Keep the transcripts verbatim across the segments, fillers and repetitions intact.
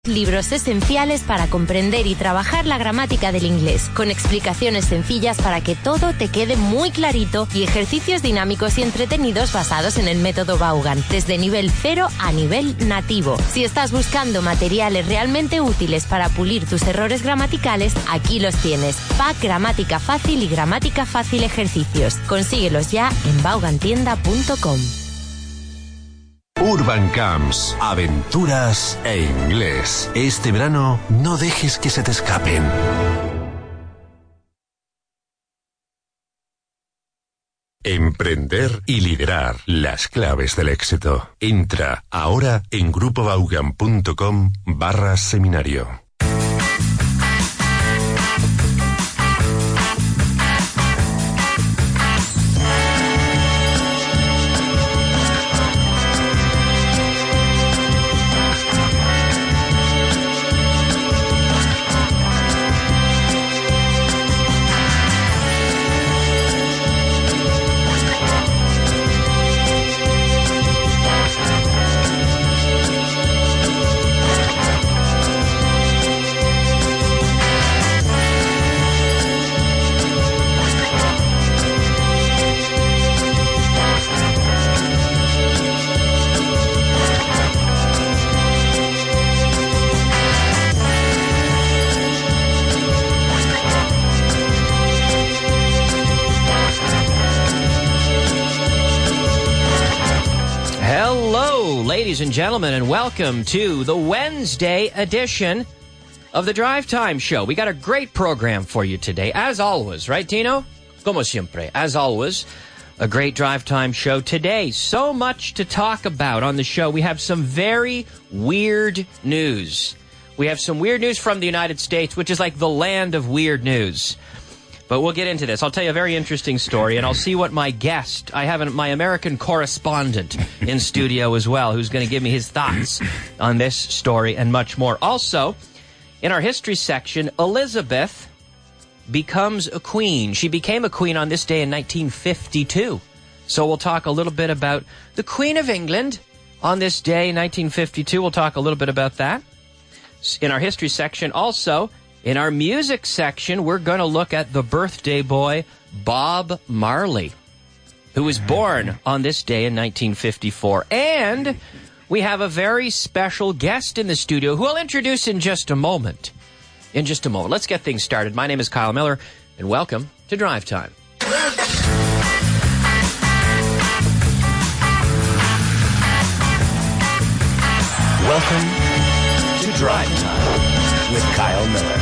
Libros esenciales para comprender y trabajar la gramática del inglés, con explicaciones sencillas para que todo te quede muy clarito y ejercicios dinámicos y entretenidos basados en el método Vaughan, desde nivel cero a nivel nativo. Si estás buscando materiales realmente útiles para pulir tus errores gramaticales, aquí los tienes. Pack Gramática Fácil y Gramática Fácil Ejercicios. Consíguelos ya en vaughan tienda punto com. Urban Camps, aventuras e inglés. Este verano no dejes que se te escapen. Emprender y liderar, las claves del éxito. Entra ahora en grupo vaughan punto com barra seminario. Ladies and gentlemen, and welcome to the Wednesday edition of the Drive Time Show. We got a great program for you today, as always, right, Tino? Como siempre, as always, a great Drive Time Show today. So much to talk about on the show. We have some very weird news. We have some weird news from the United States, which is like the land of weird news. But we'll get into this. I'll tell you a very interesting story, and I'll see what my guest, I have an, my American correspondent in studio as well, who's going to give me his thoughts on this story and much more. Also, in our history section, Elizabeth becomes a queen. She became a queen on this day in nineteen fifty-two. So we'll talk a little bit about the Queen of England on this day in nineteen fifty-two. We'll talk a little bit about that. In our history section, also, in our music section, we're going to look at the birthday boy, Bob Marley, who was born on this day in nineteen fifty-four. And we have a very special guest in the studio who I'll introduce in just a moment. In just a moment. Let's get things started. My name is Kyle Miller, and welcome to Drive Time. Welcome to Drive Time with Kyle Miller.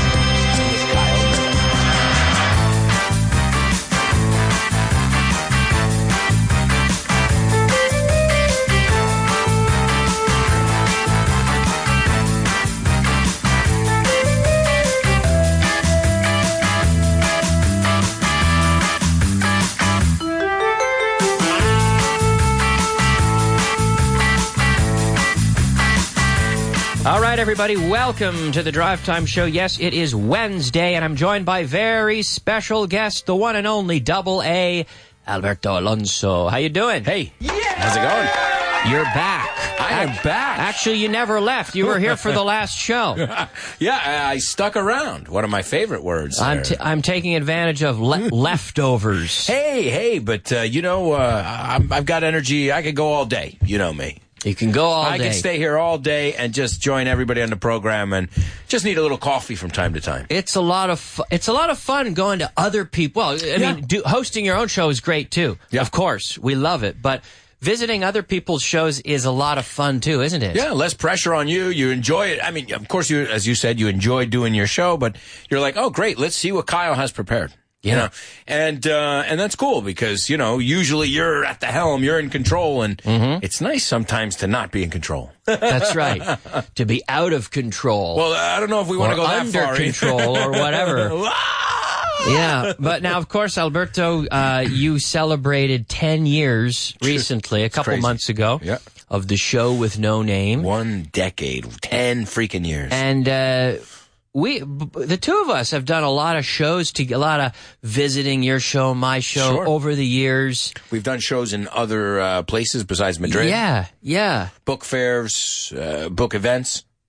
All right, everybody, welcome to the Drive Time Show. Yes, it is Wednesday, and I'm joined by very special guest, the one and only Double A, Alberto Alonso. How you doing? Hey, yeah! How's it going? You're back. I am back. Actually, you never left. You were here for the last show. Yeah, I, I stuck around. One of my favorite words. I'm, t- I'm taking advantage of le- leftovers. Hey, hey, but, uh, you know, uh, I'm, I've got energy. I could go all day. You know me. You can go all I day. I can stay here all day and just join everybody on the program and just need a little coffee from time to time. It's a lot of fu- it's a lot of fun going to other people. Well, I yeah. mean, do, hosting your own show is great too. Yeah. Of course, we love it, but visiting other people's shows is a lot of fun too, isn't it? Yeah, less pressure on you. You enjoy it. I mean, of course, you, as you said, you enjoy doing your show, but you're like, oh, great, let's see what Kyle has prepared. You yeah. know, and, uh, and that's cool because, you know, usually you're at the helm, you're in control, and mm-hmm. it's nice sometimes to not be in control. That's right. To be out of control. Well, I don't know if we want to go that under far. Under control or whatever. Yeah, but now, of course, Alberto, uh, you celebrated ten years recently, a couple months ago, yeah. of the show with no name. One decade, ten freaking years. And, uh, We, the two of us have done a lot of shows, to a lot of visiting your show, my show sure. over the years. We've done shows in other uh, places besides Madrid. Yeah, yeah. Book fairs, uh, book events.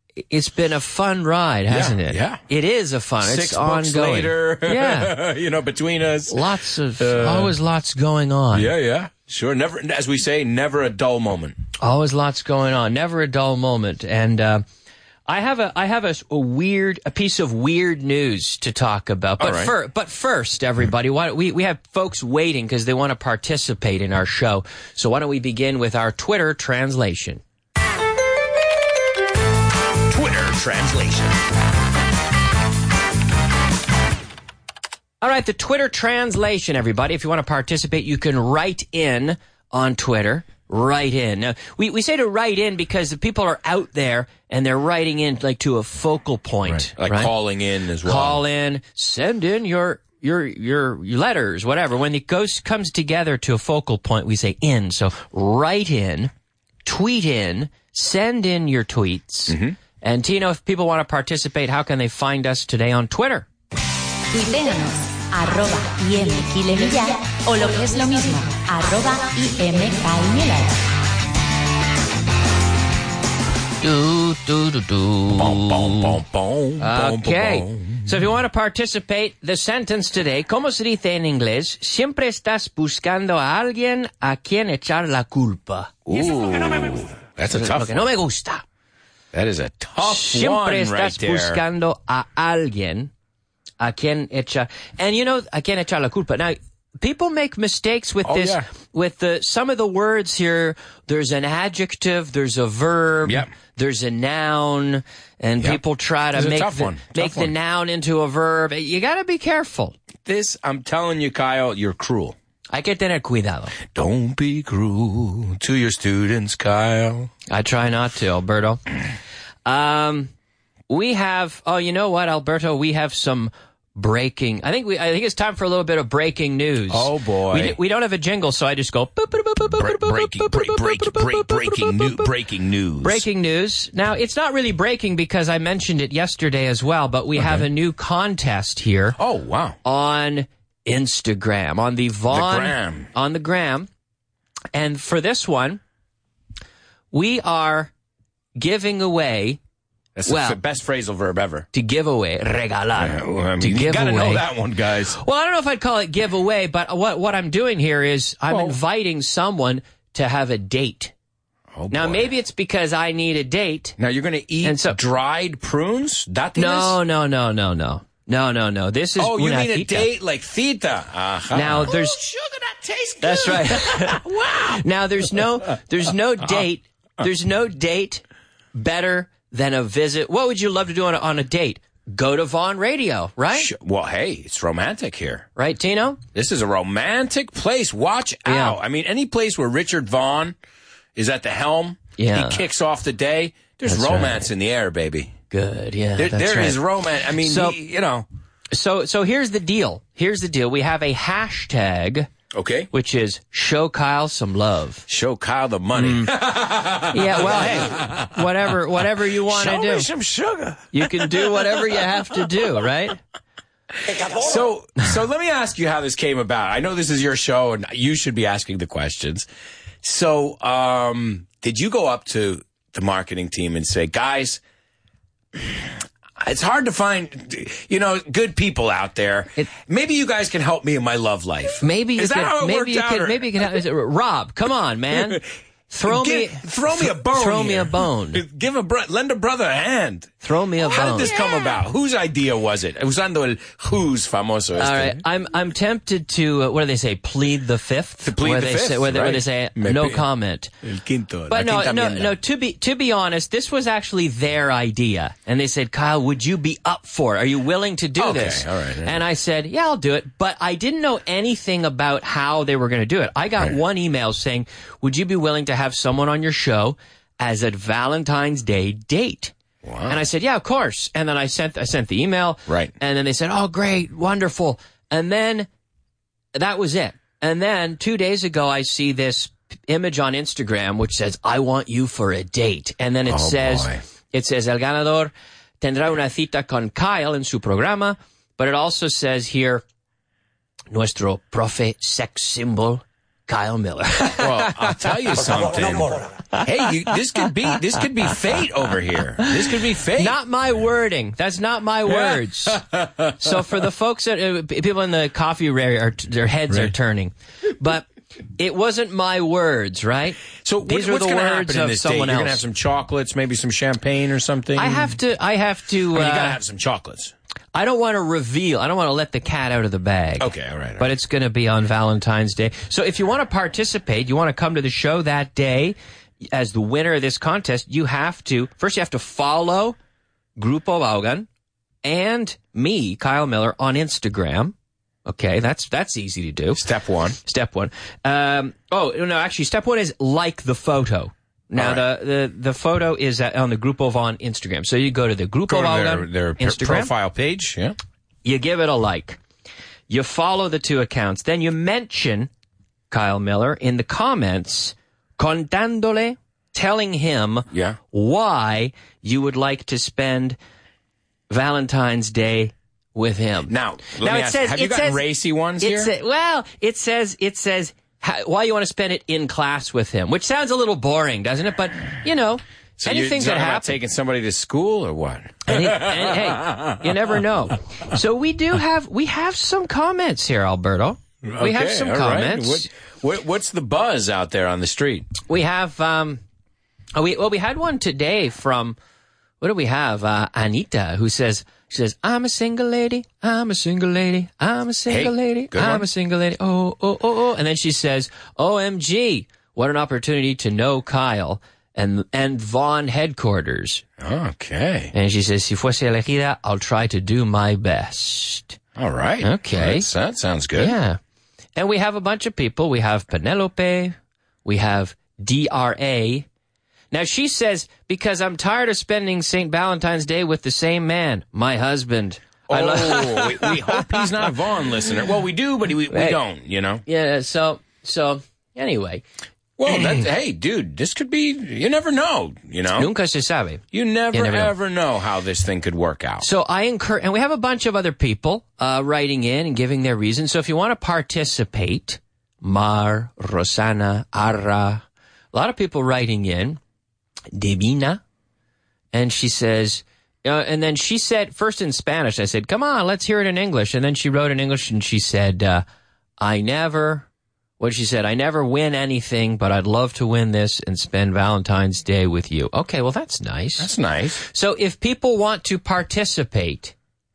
it's been a fun ride, hasn't Yeah, it? yeah. It is a fun. Six it's books ongoing. later, Yeah. you know, between us. Lots of, Uh, always lots going on. Yeah, yeah. Sure. Never, as we say, never a dull moment. Always lots going on. Never a dull moment. And, uh, I have a I have a, a weird a piece of weird news to talk about. But All right. fir- but first, everybody, why don't we we have folks waiting because they want to participate in our show. So why don't we begin with our Twitter translation? Twitter translation. All right, the Twitter translation, everybody. If you want to participate, you can write in on Twitter. Write in. Now, we, we say to write in because the people are out there and they're writing in like to a focal point. Like right? calling in as well. Call in, send in your your your, your letters, whatever. When it goes comes together to a focal point, we say in. So write in, tweet in, send in your tweets. Mm-hmm. And Tino, if people want to participate, how can they find us today on Twitter? Tuiteanos, arroba imquilemillar, o lo que es lo mismo, arroba imcaimillar. Do, do, do, do. Boom, boom, boom, boom, boom, Okay. boom. So if you want to participate, the sentence today, ¿cómo se dice en inglés? Siempre estás buscando a alguien a quien echar la culpa. Ooh, that's a Lo tough que one. no me gusta. That is a tough Siempre one estás right there. buscando a alguien a quien echar. And you know, a quien echar la culpa. Now, people make mistakes with Oh, this, yeah. with the, some of the words here. There's an adjective, there's a verb, Yep. there's a noun, and Yep. people try to This is a make tough the, one. make Tough the one. noun into a verb. You gotta be careful. This, I'm telling you, Kyle, you're cruel. Hay que tener cuidado. Don't be cruel to your students, Kyle. I try not to, Alberto. Um, we have, oh, you know what, Alberto? We have some breaking. I think we. I think it's time for a little bit of breaking news. Oh, boy. We, we don't have a jingle, so I just go. boop, boop, boop, boop, boop, Break, boop, breaking, boop, break, boop, break, boop, break, boop, breaking, boop, new, boop, boop. breaking news. Breaking news. Now, it's not really breaking because I mentioned it yesterday as well, but we have a new contest here Oh, wow. on Instagram, on the Vaughn, gram. on the gram. And for this one, we are giving away, That's Well- the best phrasal verb ever. to give away, regalar, I mean, to you give gotta away. know that one, guys. Well, I don't know if I'd call it giveaway, but what what I'm doing here is I'm Well- inviting someone to have a date. Oh, Now, boy. maybe it's because I need a date. Now you're going to eat And so- dried prunes? That No, no, no, no, no. No, no, no. This is Oh, you una mean a cita. date like thita? Uh-huh. Now, there's... sugar, that tastes good. That's right. Wow. Now, there's no there's no date. There's no date better than a visit. What would you love to do on a, on a date? Go to Vaughn Radio, right? Sh- Well, hey, it's romantic here. Right, Tino? This is a romantic place. Watch Yeah. out. I mean, any place where Richard Vaughn is at the helm, Yeah. he kicks off the day, there's That's romance in the air, baby. Good, yeah. There, that's there right. is romance. I mean, So- he- you know. So, so here's the deal. Here's the deal. We have a hashtag, Okay. which is show Kyle some love. Show Kyle the money. Yeah, well, hey, whatever, whatever you want to Show do, me some sugar. you can do whatever you have to do, right? So, so let me ask you how this came about. I know this is your show, and you should be asking the questions. So, um, did you go up to the marketing team and say, guys, it's hard to find, you know, good people out there. It- Maybe you guys can help me in my love life. Maybe you is that could, how it maybe worked you out, could, or- maybe you can. Have, Rob, come on, man, throw me, Give- throw me a bone. throw me here. a bone, Give a bro- lend a brother a hand. throw me a How bone. did this come about? Whose idea was it? Usando el who's famoso. All este. right, I'm I'm tempted to uh, what do they say? Plead the fifth. To plead where the they fifth, Say, where, they, where they right. say Me no pi- comment. El quinto. But la no, quinta no, enmienda. no. To be to be honest, this was actually their idea, and they said, "Kyle, would you be up for it? Are you willing to do Okay, this?" all right, all right. And I said, "Yeah, I'll do it." But I didn't know anything about how they were going to do it. I got Right. one email saying, "Would you be willing to have someone on your show as a Valentine's Day date?" Wow. And I said, "Yeah, of course." And then I sent I sent the email, Right. And then they said, "Oh, great, wonderful." And then that was it. And then two days ago, I see this p- image on Instagram which says, "I want you for a date." And then it Oh, says, boy. it says, "El ganador tendrá una cita con Kyle en su programa." But it also says here, "Nuestro profe sex symbol, Kyle Miller. Well, I'll tell you something. Hey, you, this could be this could be fate over here. This could be fate. Not my wording. That's not my words. So for the folks that uh, people in the coffee area, are, their heads right. are turning, but it wasn't my words, right? So these what, are the what's words happen in of this someone date? You're else. gonna have some chocolates, maybe some champagne or something. I have to. I have to. I mean, uh, you gotta have some chocolates. I don't want to reveal. I don't want to let the cat out of the bag. Okay, all right. All right. But it's going to be on Valentine's Day. So if you want to participate, you want to come to the show that day as the winner of this contest, you have to, first you have to follow Grupo Vaughan and me, Kyle Miller, on Instagram. Okay, that's that's easy to do. Step one. Step one. Um, oh, no, actually, step one is like the photo. Now, right. the, the, the photo is on the Grupo Vaughan Instagram. So you go to the Grupo Go to Vaughan their, their Instagram. profile page, yeah. You give it a like. You follow the two accounts. Then you mention Kyle Miller in the comments, contándole, telling him yeah. why you would like to spend Valentine's Day with him. Now, let now me it ask, says, have you it gotten says, racy ones it here? Sa- well, it says, it says, how, why you want to spend it in class with him, which sounds a little boring, doesn't it? But, you know, so anything you're that happens. taking somebody to school or what? And, it, and hey, you never know. So we do have, we have some comments here, Alberto. Okay, we have some all comments. Right. What, what, what's the buzz out there on the street? We have, um, oh, we, well, we had one today from, what do we have? Uh, Anita, who says, she says, I'm a single lady, I'm a single lady, I'm a single Hey, lady, good I'm one. a single lady, oh, oh, oh, oh. And then she says, O M G, what an opportunity to know Kyle and, and Vaughn headquarters. Okay. And she says, si fuese elegida, I'll try to do my best. All right. Okay. That's, that sounds good. Yeah. And we have a bunch of people. We have Penelope. We have D R A. Now, she says, because I'm tired of spending Saint Valentine's Day with the same man, my husband. I lo- Oh, we, we hope he's not a Vaughn listener. Well, we do, but we, we Hey. don't, you know? Yeah, so, so, anyway. Well, that's, hey, dude, this could be, you never know, you know? Nunca se sabe. You never, You never know. ever know how this thing could work out. So I encourage, and we have a bunch of other people uh, writing in and giving their reasons. So if you want to participate, Mar, Rosana, Arra, a lot of people writing in, Divina, and she says, uh, and then she said, first in Spanish, I said, come on, let's hear it in English. And then she wrote in English and she said, uh, I never, what she said, I never win anything, but I'd love to win this and spend Valentine's Day with you. Okay, well, that's nice. That's nice. So if people want to participate,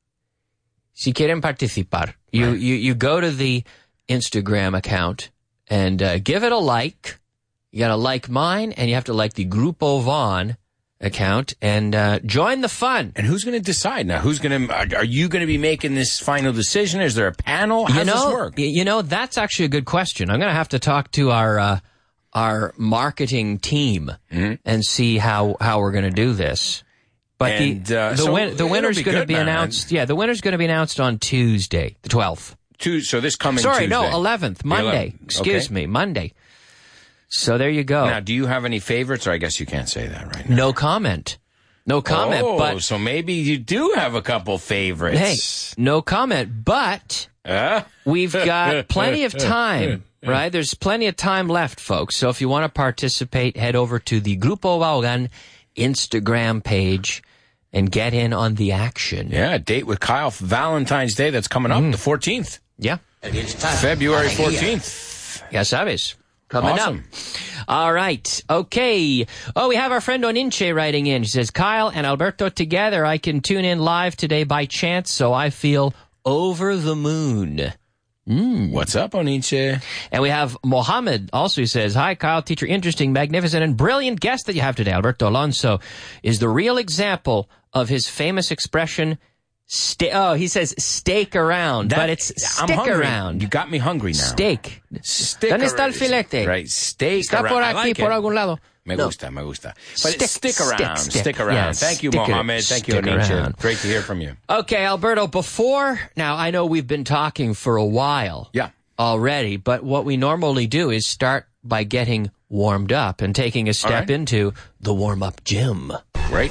si quieren participar, you, Right. you, you go to the Instagram account and uh, give it a like. You got to like mine, and you have to like the Grupo Vaughn account, and uh, join the fun. And who's going to decide now? Who's going to, are you going to be making this final decision? Is there a panel? How you does know, this work? y- you know, that's actually a good question. I'm going to have to talk to our uh, our marketing team Mm-hmm. and see how, how we're going to do this. But And, the uh, the, so win- the it'll winner's be going to good, be man. announced. Yeah, the winner's going to be announced on Tuesday, the twelfth. Two, so this coming Sorry, Tuesday. no, eleventh, Monday. eleventh. Excuse Okay. me, Monday. So there you go. Now, do you have any favorites? Or I guess you can't say that right now. No comment. No comment. Oh, but so maybe you do have a couple favorites. hey, no comment. But Huh? we've got plenty of time, right? There's plenty of time left, folks. So if you want to participate, head over to the Grupo Vaughan Instagram page and get in on the action. Yeah, date with Kyle for Valentine's Day. That's coming up Mm. the fourteenth. Yeah. February fourteenth. Ya sabes. Coming Awesome. up. All right. Okay. Oh, we have our friend Oninche writing in. She says, Kyle and Alberto together, I can tune in live today by chance, so I feel over the moon. What's up, Oninche? And we have Mohammed also, who says, hi, Kyle, teacher, interesting, magnificent, and brilliant guest that you have today. Alberto Alonso is the real example of his famous expression, sta- oh, he says steak around, That- but it's I'm stick hungry. around. You got me hungry now. Steak. Stick ¿Dónde está el around. filete? Right, steak Está around. por I aquí, like por it. algún lado. Me No. gusta, me gusta. But Stick, it's stick stick, around, stick. stick around. Yeah, Thank you, stick it- Mohammed. Thank you, stick Oninche. around. Great to hear from you. Okay, Alberto, before, now I know we've been talking for a while. Yeah. Already, but what we normally do is start by getting warmed up and taking a step right. into the warm-up gym. Great.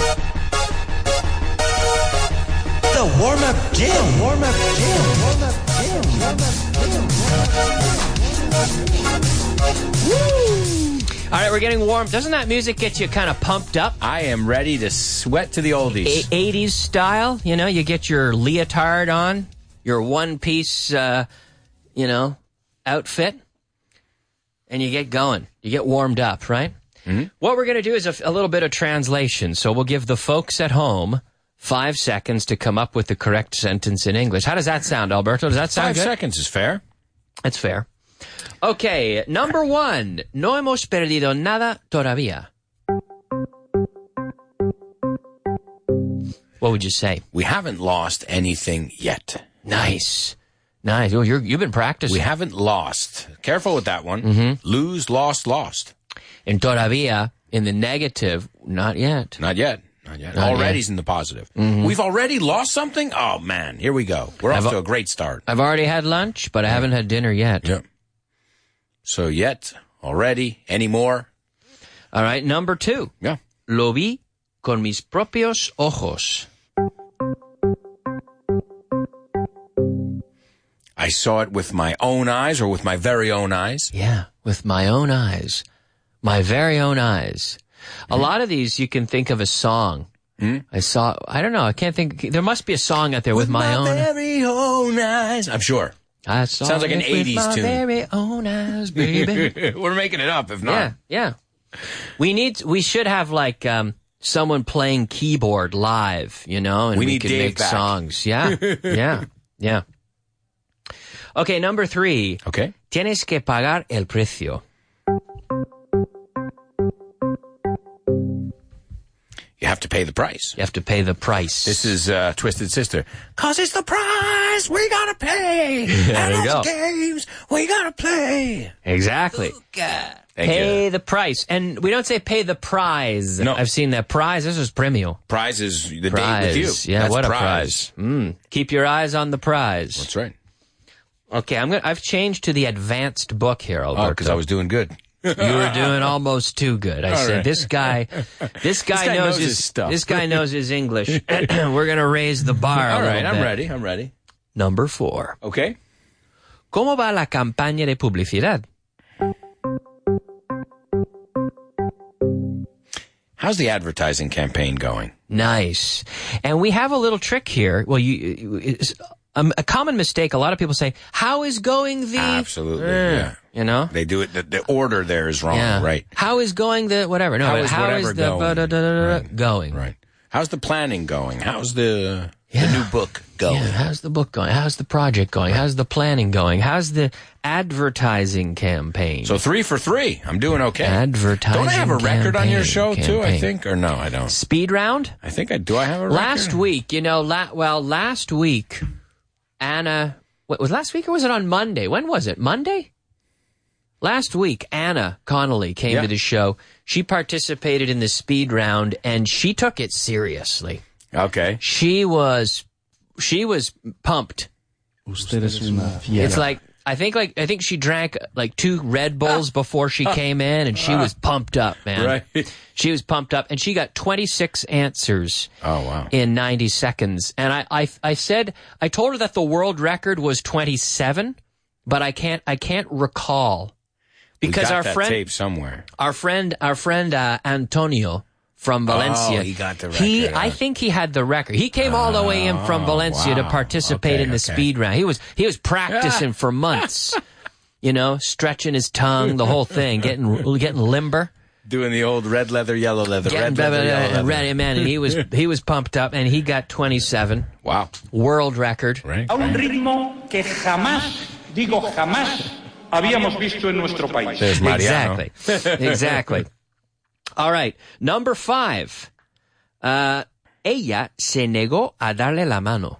The warm-up gym. Warm-up gym. Warm-up gym. Warm-up gym. All right, we're getting warm. Doesn't that music get you kind of pumped up? I am ready to sweat to the oldies. A- eighties style, you know, you get your leotard on, your one-piece, uh, you know, outfit, and you get going. You get warmed up, right? Mm-hmm. What we're going to do is a, a little bit of translation. So we'll give the folks at home five seconds to come up with the correct sentence in English. How does that sound, Alberto? Does that sound Five good? seconds is fair. That's fair. Okay, number one. No hemos perdido nada todavía. What would you say? We haven't lost anything yet. Nice. Nice. Well, you're, you've been practicing. We haven't lost. Careful with that one. Mm-hmm. Lose, lost, lost. And todavía, in the negative, not yet. Not yet. Not yet. Not Already's yet. in the positive. Mm-hmm. We've already lost something? Oh, man. Here we go. We're I've off to a great start. I've already had lunch, but I haven't had dinner yet. Yep. So yet, already, anymore. All right, number two. Yeah. Lo vi con mis propios ojos. I saw it with my own eyes or with my very own eyes. Yeah, with my own eyes. My very own eyes. A mm-hmm. lot of these you can think of a song. Mm-hmm. I saw, I don't know, I can't think, there must be a song out there with, with my, my own. very own eyes. I'm sure. I saw Sounds like an eighties with my tune. Very own eyes, baby. We're making it up, if not. Yeah, yeah. We need. We should have like um, someone playing keyboard live, you know, and we, we need could Dave make back. songs. Yeah, yeah, yeah. Okay, number three. Okay. Tienes que pagar el precio. You have to pay the price. You have to pay the price. This is uh, Twisted Sister. Cause it's the price we gotta pay. There and you all go. the games we gotta play. Exactly. Thank pay you. the price. And we don't say pay the prize. No. I've seen that prize. This is premio. Prize is the Prize. date with you. Yeah, That's what a prize. prize. Mm. Keep your eyes on the prize. That's right. Okay, I'm gonna, I've changed to the advanced book here, Alberto. Oh, because I was doing good. You were doing almost too good. I All said, right. this guy, this guy, guy knows, knows his, his stuff. This guy knows his English. We're going to raise the bar a All right, little I'm bit. ready. I'm ready. Number four. Okay. ¿Cómo va la campaña de publicidad? How's the advertising campaign going? Nice. And we have a little trick here. Well, you, it's, um, a common mistake. A lot of people say, "How is going the?" Absolutely. Uh, Yeah. You know. They do it. The, the order there is wrong. Yeah. Right. How is going the whatever? No, How but is how whatever is the going? ba- da- da- da- da- Right. going? Right. How's the planning going? How's the Yeah. the new book going? Yeah, how's the book going? How's the project going? How's the planning going? How's the advertising campaign? So three for three. I'm doing okay. Advertising Don't I have a record on your campaign, show too? I campaign. think, or no? I don't. Speed round? I think I do. I have a record? Last week, you know, la- well, last week, Anna, what, was last week or was it on Monday? When was it? Monday? Last week, Anna Connolly came Yeah. to the show. She participated in the speed round and she took it seriously. Okay. She was, she was pumped. It's like, I think like, I think she drank like two Red Bulls before she came in and she was pumped up, man. Right. She was pumped up and she got twenty-six answers. Oh, wow. In ninety seconds. And I, I, I said, I told her that the world record was twenty-seven, but I can't, I can't recall. Because we got our that friend, tape somewhere. our friend, our friend, uh, Antonio from Valencia. Oh, he got the He, record, I huh? think he had the record. He came all the way in from Oh, Valencia to wow. participate Okay, in the okay. speed round. He was, he was practicing for months, you know, stretching his tongue, the whole thing, getting, getting limber. Doing the old red leather, yellow leather, Getting red leather, blah, blah, yellow blah, leather. ready, man, and he was, he was pumped up and he got twenty-seven. Wow. World record. Right. A un right. ritmo que jamás, digo jamás, habíamos visto en nuestro país. There's Mariano. Exactly. Exactly. All right. Number five. Uh, ella se negó a darle la mano.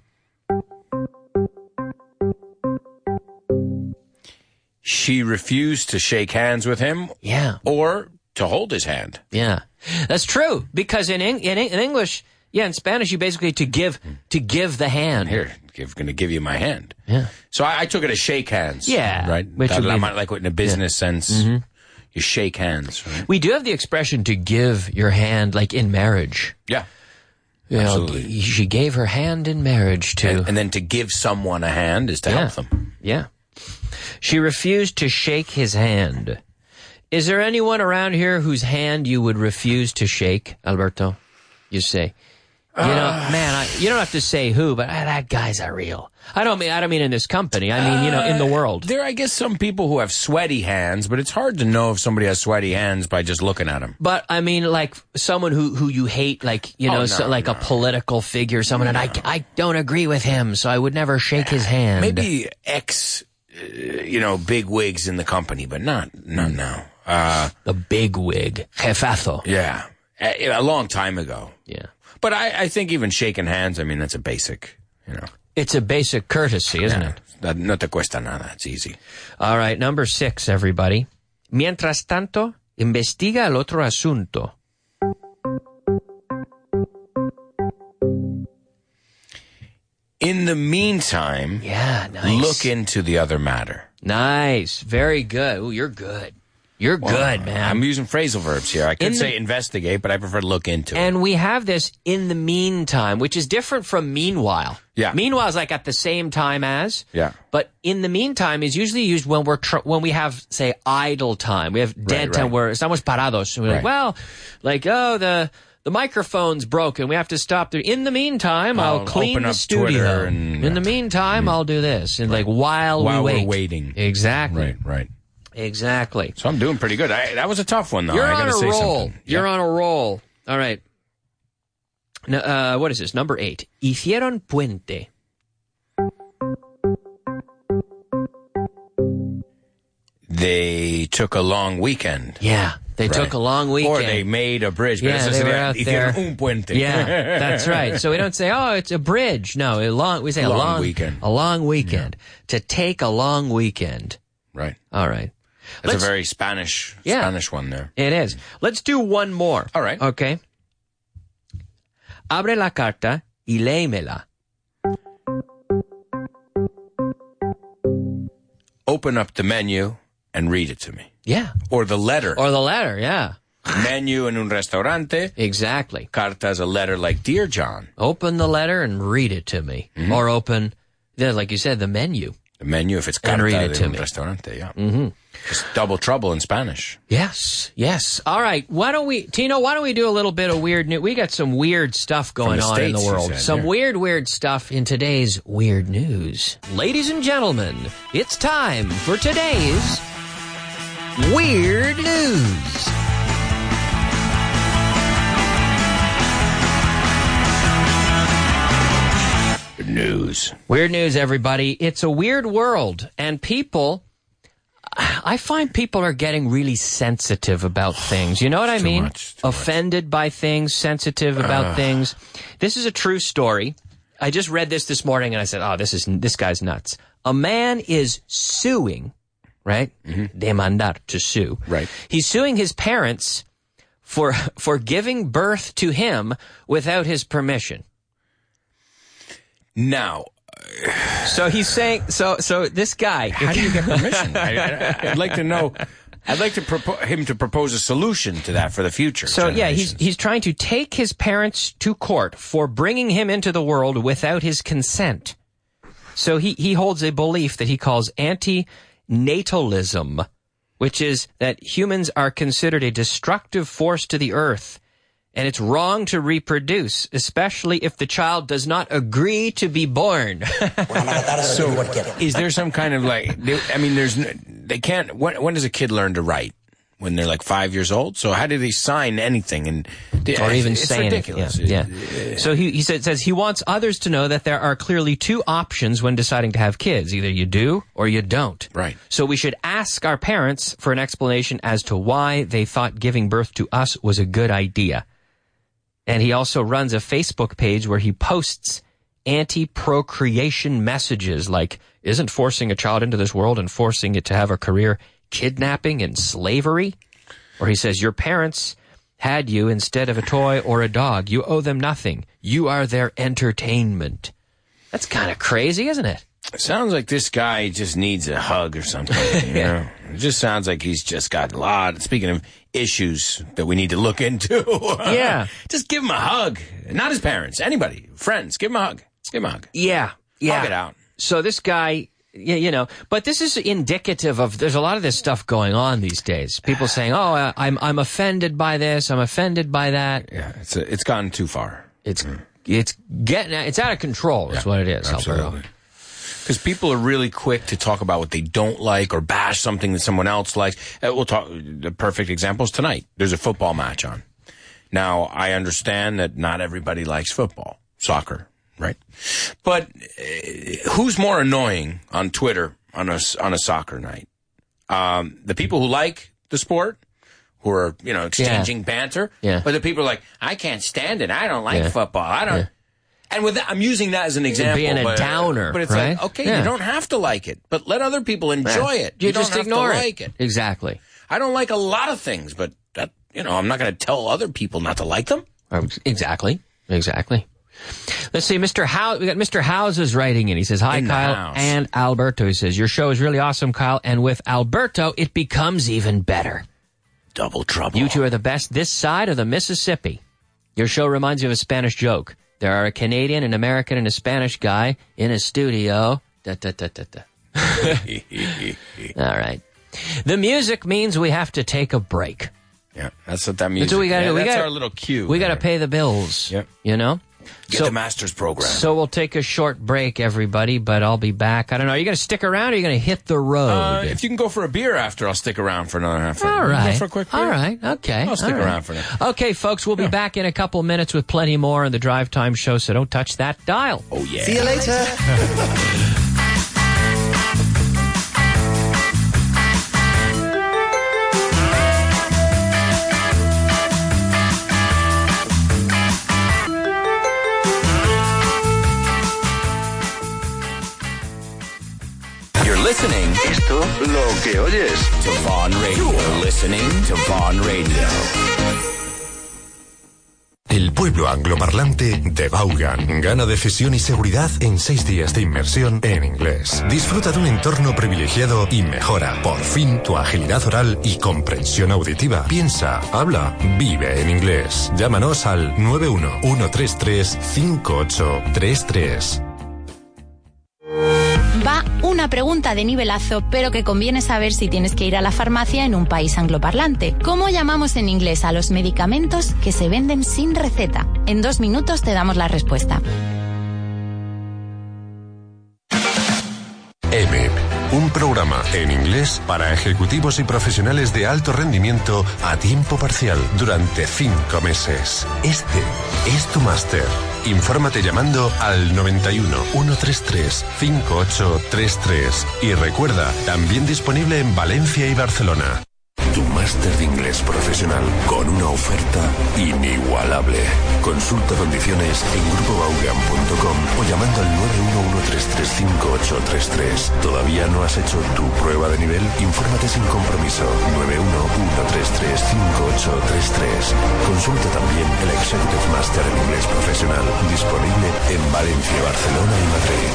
She refused to shake hands with him Yeah. or to hold his hand. Yeah. That's true. Because in, in, in English, yeah, in Spanish, you basically to give, to give the hand. Here, I'm going to give you my hand. Yeah. So I, I took it as shake hands. Yeah, Right? which would be- like in a business sense, you shake hands. Right? We do have the expression to give your hand, like in marriage. Yeah. You know, Absolutely. g- she gave her hand in marriage to. And, and then to give someone a hand is to Yeah. help them. Yeah. She refused to shake his hand. Is there anyone around here whose hand you would refuse to shake, Alberto? You say, you know, uh, man, I, you don't have to say who, but ah, that guy's a real. I don't mean I don't mean in this company. I mean, you know, in the world. There, I guess, some people who have sweaty hands, but it's hard to know if somebody has sweaty hands by just looking at them. But I mean, like someone who who you hate, like you know, oh, no, so, like no. a political figure, someone, no. and I I don't agree with him, so I would never shake his hand. Maybe ex, uh, you know, big wigs in the company, but not no no. Uh, the big wig, jefazo. Yeah, a, a long time ago. Yeah. But I, I think even shaking hands, I mean, that's a basic, you know. It's a basic courtesy, isn't yeah, it? That, no te cuesta nada. It's easy. All right, number six, everybody. Mientras tanto, investiga el otro asunto. In the meantime, yeah, nice. Look into the other matter. Nice. Very good. Ooh, you're good. You're well, good, man. I'm using phrasal verbs here. I could in say the, investigate, but I prefer to look into and it. And we have this in the meantime, which is different from meanwhile. Yeah. Meanwhile is like at the same time as. Yeah. But in the meantime is usually used when we're tr- when we have, say, idle time. We have dead right, time right. where estamos parados. And we're right. like, well, like, oh, the... The microphone's broken. We have to stop there. In the meantime, I'll, I'll clean open the up studio. Twitter and, in the meantime, mm. I'll do this. And like while, while we wait. we're waiting. Exactly. Right, right. Exactly. So I'm doing pretty good. I, that was a tough one, though. You're I on gotta a say roll. Something. You're yep. on a roll. All right. Now, uh, what is this? Number eight. Hicieron puente. They took a long weekend. Yeah. They right. took a long weekend. Or they made a bridge. Yeah, they were out there. Un puente. Yeah, that's right. So we don't say, oh, it's a bridge. No, a long, we say a long, long weekend. A long weekend. Yeah. To take a long weekend. Right. All right. That's Let's, a very Spanish, yeah, Spanish one there. It is. Let's do one more. All right. Okay. Abre la carta y léemela. Open up the menu and read it to me. Yeah. Or the letter. Or the letter, yeah. Menu in un restaurante. Exactly. Carta is a letter like, Dear John. Open the letter and read it to me. Mm-hmm. Or open, like you said, the menu. The menu, if it's carta and read it de to un me. restaurante, yeah. Mm-hmm. It's double trouble in Spanish. Yes, yes. All right. Why don't we, Tino, why don't we do a little bit of weird news? We got some weird stuff going on States, in the world. said, some yeah. weird, weird stuff in today's weird news. Ladies and gentlemen, it's time for today's weird news. News. Weird news, everybody. It's a weird world, and people, I find people are getting really sensitive about things. You know what I Too mean? much, too Offended much. by things, sensitive about uh. things. This is a true story. I just read this this morning, and I said, oh, this is this guy's nuts. A man is suing, right? Mm-hmm. Demandar, to sue. Right. He's suing his parents for for giving birth to him without his permission. Now, so he's saying, so so this guy. How do you get permission? I, I, I'd like to know. I'd like to propo- him to propose a solution to that for the future. So yeah, he's he's trying to take his parents to court for bringing him into the world without his consent. So he he holds a belief that he calls anti-natalism, which is that humans are considered a destructive force to the earth. And it's wrong to reproduce, especially if the child does not agree to be born. So, is there some kind of like, I mean, there's, they can't, when, when does a kid learn to write? When they're like five years old? So how do they sign anything? And Or even it's say ridiculous. anything. Yeah, yeah. So he, he said, says he wants others to know that there are clearly two options when deciding to have kids. Either you do or you don't. Right. So we should ask our parents for an explanation as to why they thought giving birth to us was a good idea. And he also runs a Facebook page where he posts anti-procreation messages like, isn't forcing a child into this world and forcing it to have a career kidnapping and slavery? Or he says, your parents had you instead of a toy or a dog. You owe them nothing. You are their entertainment. That's kind of crazy, isn't it? It sounds like this guy just needs a hug or something. You know? It just sounds like he's just got a lot. Speaking of issues that we need to look into. Yeah. Just give him a hug. Not his parents. Anybody. Friends. Give him a hug. Give him a hug. Yeah. Yeah. Hug it out. So this guy, you, you know, but this is indicative of, there's a lot of this stuff going on these days. People saying, oh, I'm, I'm offended by this. I'm offended by that. Yeah, it's, a, it's gone too far. It's, mm. it's getting, it's out of control is yeah, what it is. Absolutely. Because people are really quick to talk about what they don't like or bash something that someone else likes. Uh, we'll talk, the perfect example is tonight. There's a football match on. Now, I understand that not everybody likes football, soccer, right? But uh, who's more annoying on Twitter on a, on a soccer night? Um, the people who like the sport, who are, you know, exchanging yeah. banter, yeah. or the people who are like, I can't stand it. I don't like yeah. football. I don't. Yeah. And with that, I'm using that as an example. Being a but, downer, but it's right? like, okay, yeah. you don't have to like it, but let other people enjoy yeah. it. You, you just don't have ignore to it. like it. Exactly. I don't like a lot of things, but that, you know, I'm not going to tell other people not to like them. Um, exactly. Exactly. Let's see, Mister House. We got Mister House is writing in. He says, "Hi, in Kyle and Alberto." He says, "Your show is really awesome, Kyle, and with Alberto, it becomes even better. Double trouble. You two are the best this side of the Mississippi. Your show reminds me of a Spanish joke. There are a Canadian, an American, and a Spanish guy in a studio. Da, da, da, da, da. All right. The music means we have to take a break. Yeah, that's what that means. That's what we got. Yeah, we that's gotta, our little cue. We got to pay the bills. Yep. You know. Get so, the master's program. So we'll take a short break, everybody, but I'll be back. I don't know. Are you going to stick around or are you going to hit the road? Uh, if you can go for a beer after, I'll stick around for another half hour. All right. Go for a quick beer? All right. Okay. I'll stick All right. around for now. Okay, folks, we'll be yeah. back in a couple minutes with plenty more on the Drive Time Show, so don't touch that dial. Oh, yeah. See you later. Listening. Esto lo que oyes. To Vaughn Radio. You're listening to Vaughn Radio. El pueblo angloparlante de Vaughan gana decisión y seguridad en seis días de inmersión en inglés. Disfruta de un entorno privilegiado y mejora, por fin, tu agilidad oral y comprensión auditiva. Piensa, habla, vive en inglés. Llámanos al nueve uno uno tres tres cinco ocho tres tres. Va una pregunta de nivelazo, pero que conviene saber si tienes que ir a la farmacia en un país angloparlante. ¿Cómo llamamos en inglés a los medicamentos que se venden sin receta? En dos minutos te damos la respuesta. E M E P, un programa en inglés para ejecutivos y profesionales de alto rendimiento a tiempo parcial durante cinco meses. Este es tu máster. Infórmate llamando al noventa y uno uno tres tres cinco ocho tres tres y recuerda, también disponible en Valencia y Barcelona. Tu máster de inglés profesional con una oferta inigualable. Consulta condiciones en grupo vaughan punto com o llamando al nueve uno uno tres tres cinco ocho tres tres. ¿Todavía no has hecho tu prueba de nivel? Infórmate sin compromiso. nueve uno uno tres tres cinco ocho tres tres. Consulta también el Executive Master en inglés profesional, disponible en Valencia, Barcelona y Madrid.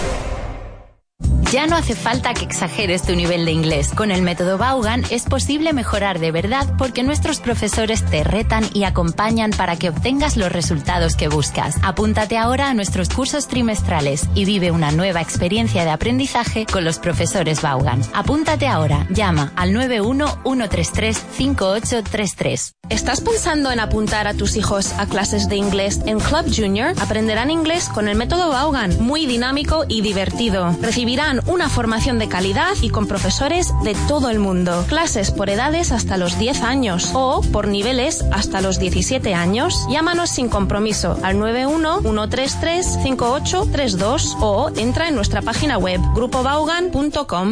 Ya no hace falta que exageres tu nivel de inglés. Con el método Vaughan es posible mejorar de verdad porque nuestros profesores te retan y acompañan para que obtengas los resultados que buscas. Apúntate ahora a nuestros cursos trimestrales y vive una nueva experiencia de aprendizaje con los profesores Vaughan. Apúntate ahora. Llama al nueve uno uno tres tres cinco ocho tres tres. ¿Estás pensando en apuntar a tus hijos a clases de inglés en Club Junior? Aprenderán inglés con el método Vaughan, muy dinámico y divertido. Recibirán una formación de calidad y con profesores de todo el mundo. Clases por edades hasta los diez años o por niveles hasta los diecisiete años. Llámanos sin compromiso al nueve uno uno tres tres cinco ocho tres dos o entra en nuestra página web grupo vaughan punto com.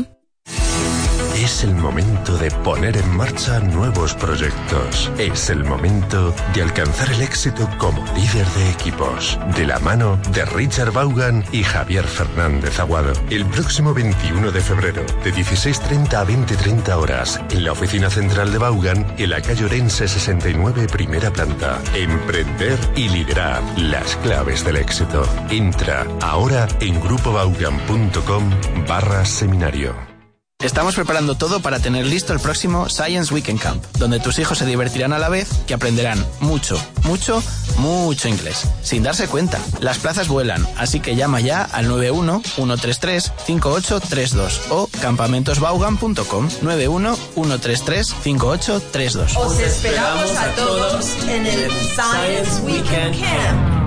Es el momento de poner en marcha nuevos proyectos. Es el momento de alcanzar el éxito como líder de equipos. De la mano de Richard Vaughan y Javier Fernández Aguado. El próximo veintiuno de febrero, de dieciséis treinta a veinte treinta horas, en la oficina central de Vaughan, en la calle Orense sesenta y nueve, primera planta. Emprender y liderar, las claves del éxito. Entra ahora en grupo vaughan punto com barra seminario. Estamos preparando todo para tener listo el próximo Science Weekend Camp, donde tus hijos se divertirán a la vez que aprenderán mucho, mucho, mucho inglés, sin darse cuenta. Las plazas vuelan, así que llama ya al nueve uno, uno tres tres, cinco ocho tres dos o campamentos vaughan punto com nueve uno, uno tres tres, cinco ocho tres dos. Os esperamos a todos en el Science Weekend Camp.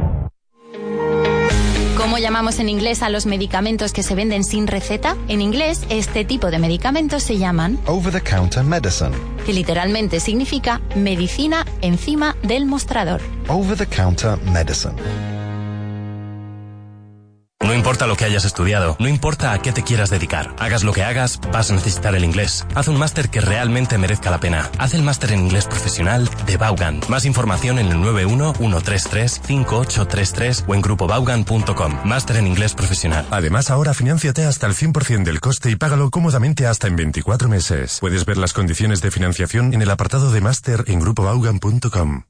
¿Cómo llamamos en inglés a los medicamentos que se venden sin receta? En inglés, este tipo de medicamentos se llaman over-the-counter medicine, que literalmente significa medicina encima del mostrador. Over-the-counter medicine. No importa lo que hayas estudiado, no importa a qué te quieras dedicar, hagas lo que hagas, vas a necesitar el inglés. Haz un máster que realmente merezca la pena. Haz el máster en inglés profesional de Vaughan. Más información en el nueve uno, uno tres tres, cinco ocho tres tres o en grupo vaughan punto com. Máster en inglés profesional. Además, ahora finánciate hasta el cien por ciento del coste y págalo cómodamente hasta en veinticuatro meses. Puedes ver las condiciones de financiación en el apartado de máster en grupo vaughan punto com.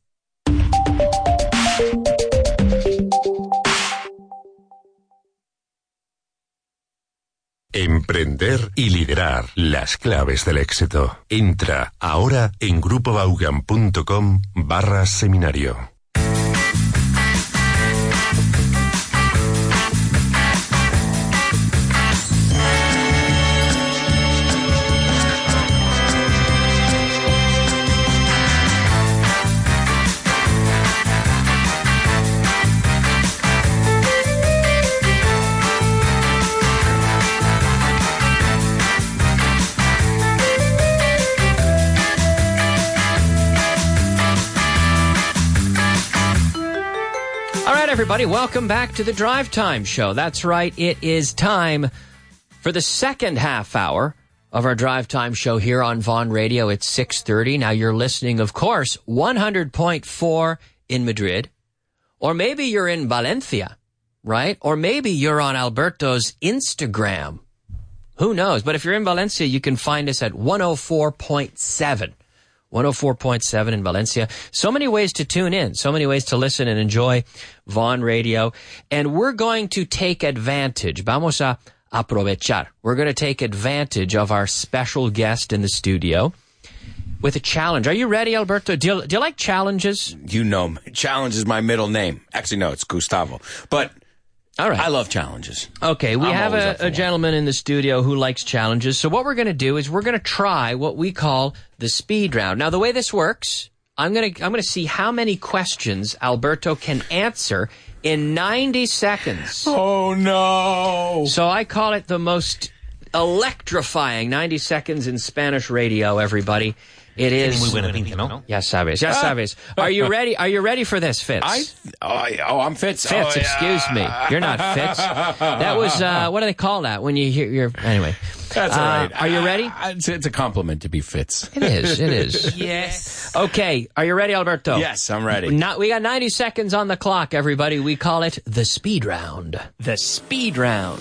Emprender y liderar, las claves del éxito. Entra ahora en grupo vaughan punto com barra seminario. Everybody, welcome back to the Drive Time Show. That's right, it is time for the second half hour of our Drive Time Show here on Vaughan Radio. It's six thirty. Now you're listening, of course, one hundred point four in Madrid. Or maybe you're in Valencia, right? Or maybe you're on Alberto's Instagram. Who knows? But if you're in Valencia, you can find us at one oh four point seven. one oh four point seven in Valencia. So many ways to tune in, so many ways to listen and enjoy Vaughan Radio. And we're going to take advantage. Vamos a aprovechar. We're going to take advantage of our special guest in the studio with a challenge. Are you ready, Alberto? Do you, do you like challenges? You know, challenge is my middle name. Actually, no, it's Gustavo. But all right. I love challenges. Okay, we I'm have a, a gentleman in the studio who likes challenges. So what we're going to do is we're going to try what we call the speed round. Now, the way this works, I'm going to I'm going to see how many questions Alberto can answer in ninety seconds. Oh, no. So I call it the most electrifying ninety seconds in Spanish radio, everybody. It is. Muy buena pinta, ¿no? Ya sabes, ya sabes. Are you ready? Are you ready for this, Fitz? I, oh, oh, I'm Fitz. Fitz, oh, excuse yeah. me. You're not Fitz. That was, uh, what do they call that when you hear your, anyway. That's all right. Uh, are you ready? I, I, it's, it's a compliment to be Fitz. It is, it is. Yes. Okay, are you ready, Alberto? Yes, I'm ready. Not, we got ninety seconds on the clock, everybody. We call it the speed round. The speed round.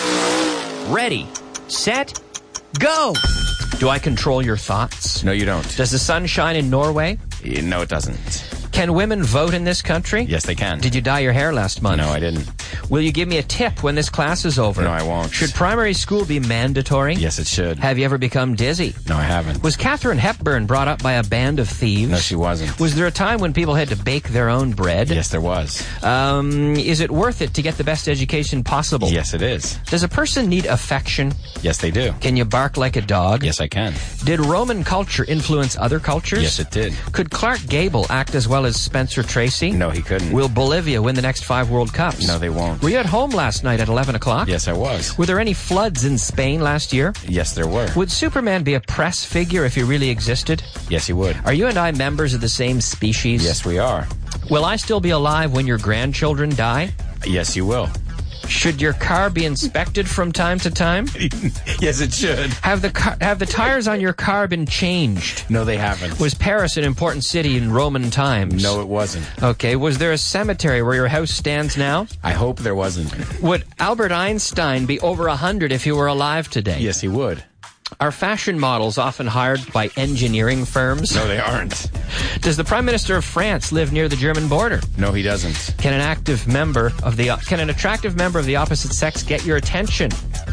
Ready, set, go. Do I control your thoughts? No, you don't. Does the sun shine in Norway? No, it doesn't. Can women vote in this country? Yes, they can. Did you dye your hair last month? No, I didn't. Will you give me a tip when this class is over? No, I won't. Should primary school be mandatory? Yes, it should. Have you ever become dizzy? No, I haven't. Was Katharine Hepburn brought up by a band of thieves? No, she wasn't. Was there a time when people had to bake their own bread? Yes, there was. Um, is it worth it to get the best education possible? Yes, it is. Does a person need affection? Yes, they do. Can you bark like a dog? Yes, I can. Did Roman culture influence other cultures? Yes, it did. Could Clark Gable act as well as Spencer Tracy? No, he couldn't. Will Bolivia win the next five World Cups? No, they won't. Were you at home last night at eleven o'clock? Yes, I was. Were there any floods in Spain last year? Yes, there were. Would Superman be a press figure if he really existed? Yes, he would. Are you and I members of the same species? Yes, we are. Will I still be alive when your grandchildren die? Yes, you will. Should your car be inspected from time to time? Yes, it should. Have the car, have the tires on your car been changed? No, they haven't. Was Paris an important city in Roman times? No, it wasn't. Okay. Was there a cemetery where your house stands now? I hope there wasn't. Would Albert Einstein be over a hundred if he were alive today? Yes, he would. Are fashion models often hired by engineering firms? No, they aren't. Does the Prime Minister of France live near the German border? No, he doesn't. Can an active member of the can an attractive member of the opposite sex get your attention?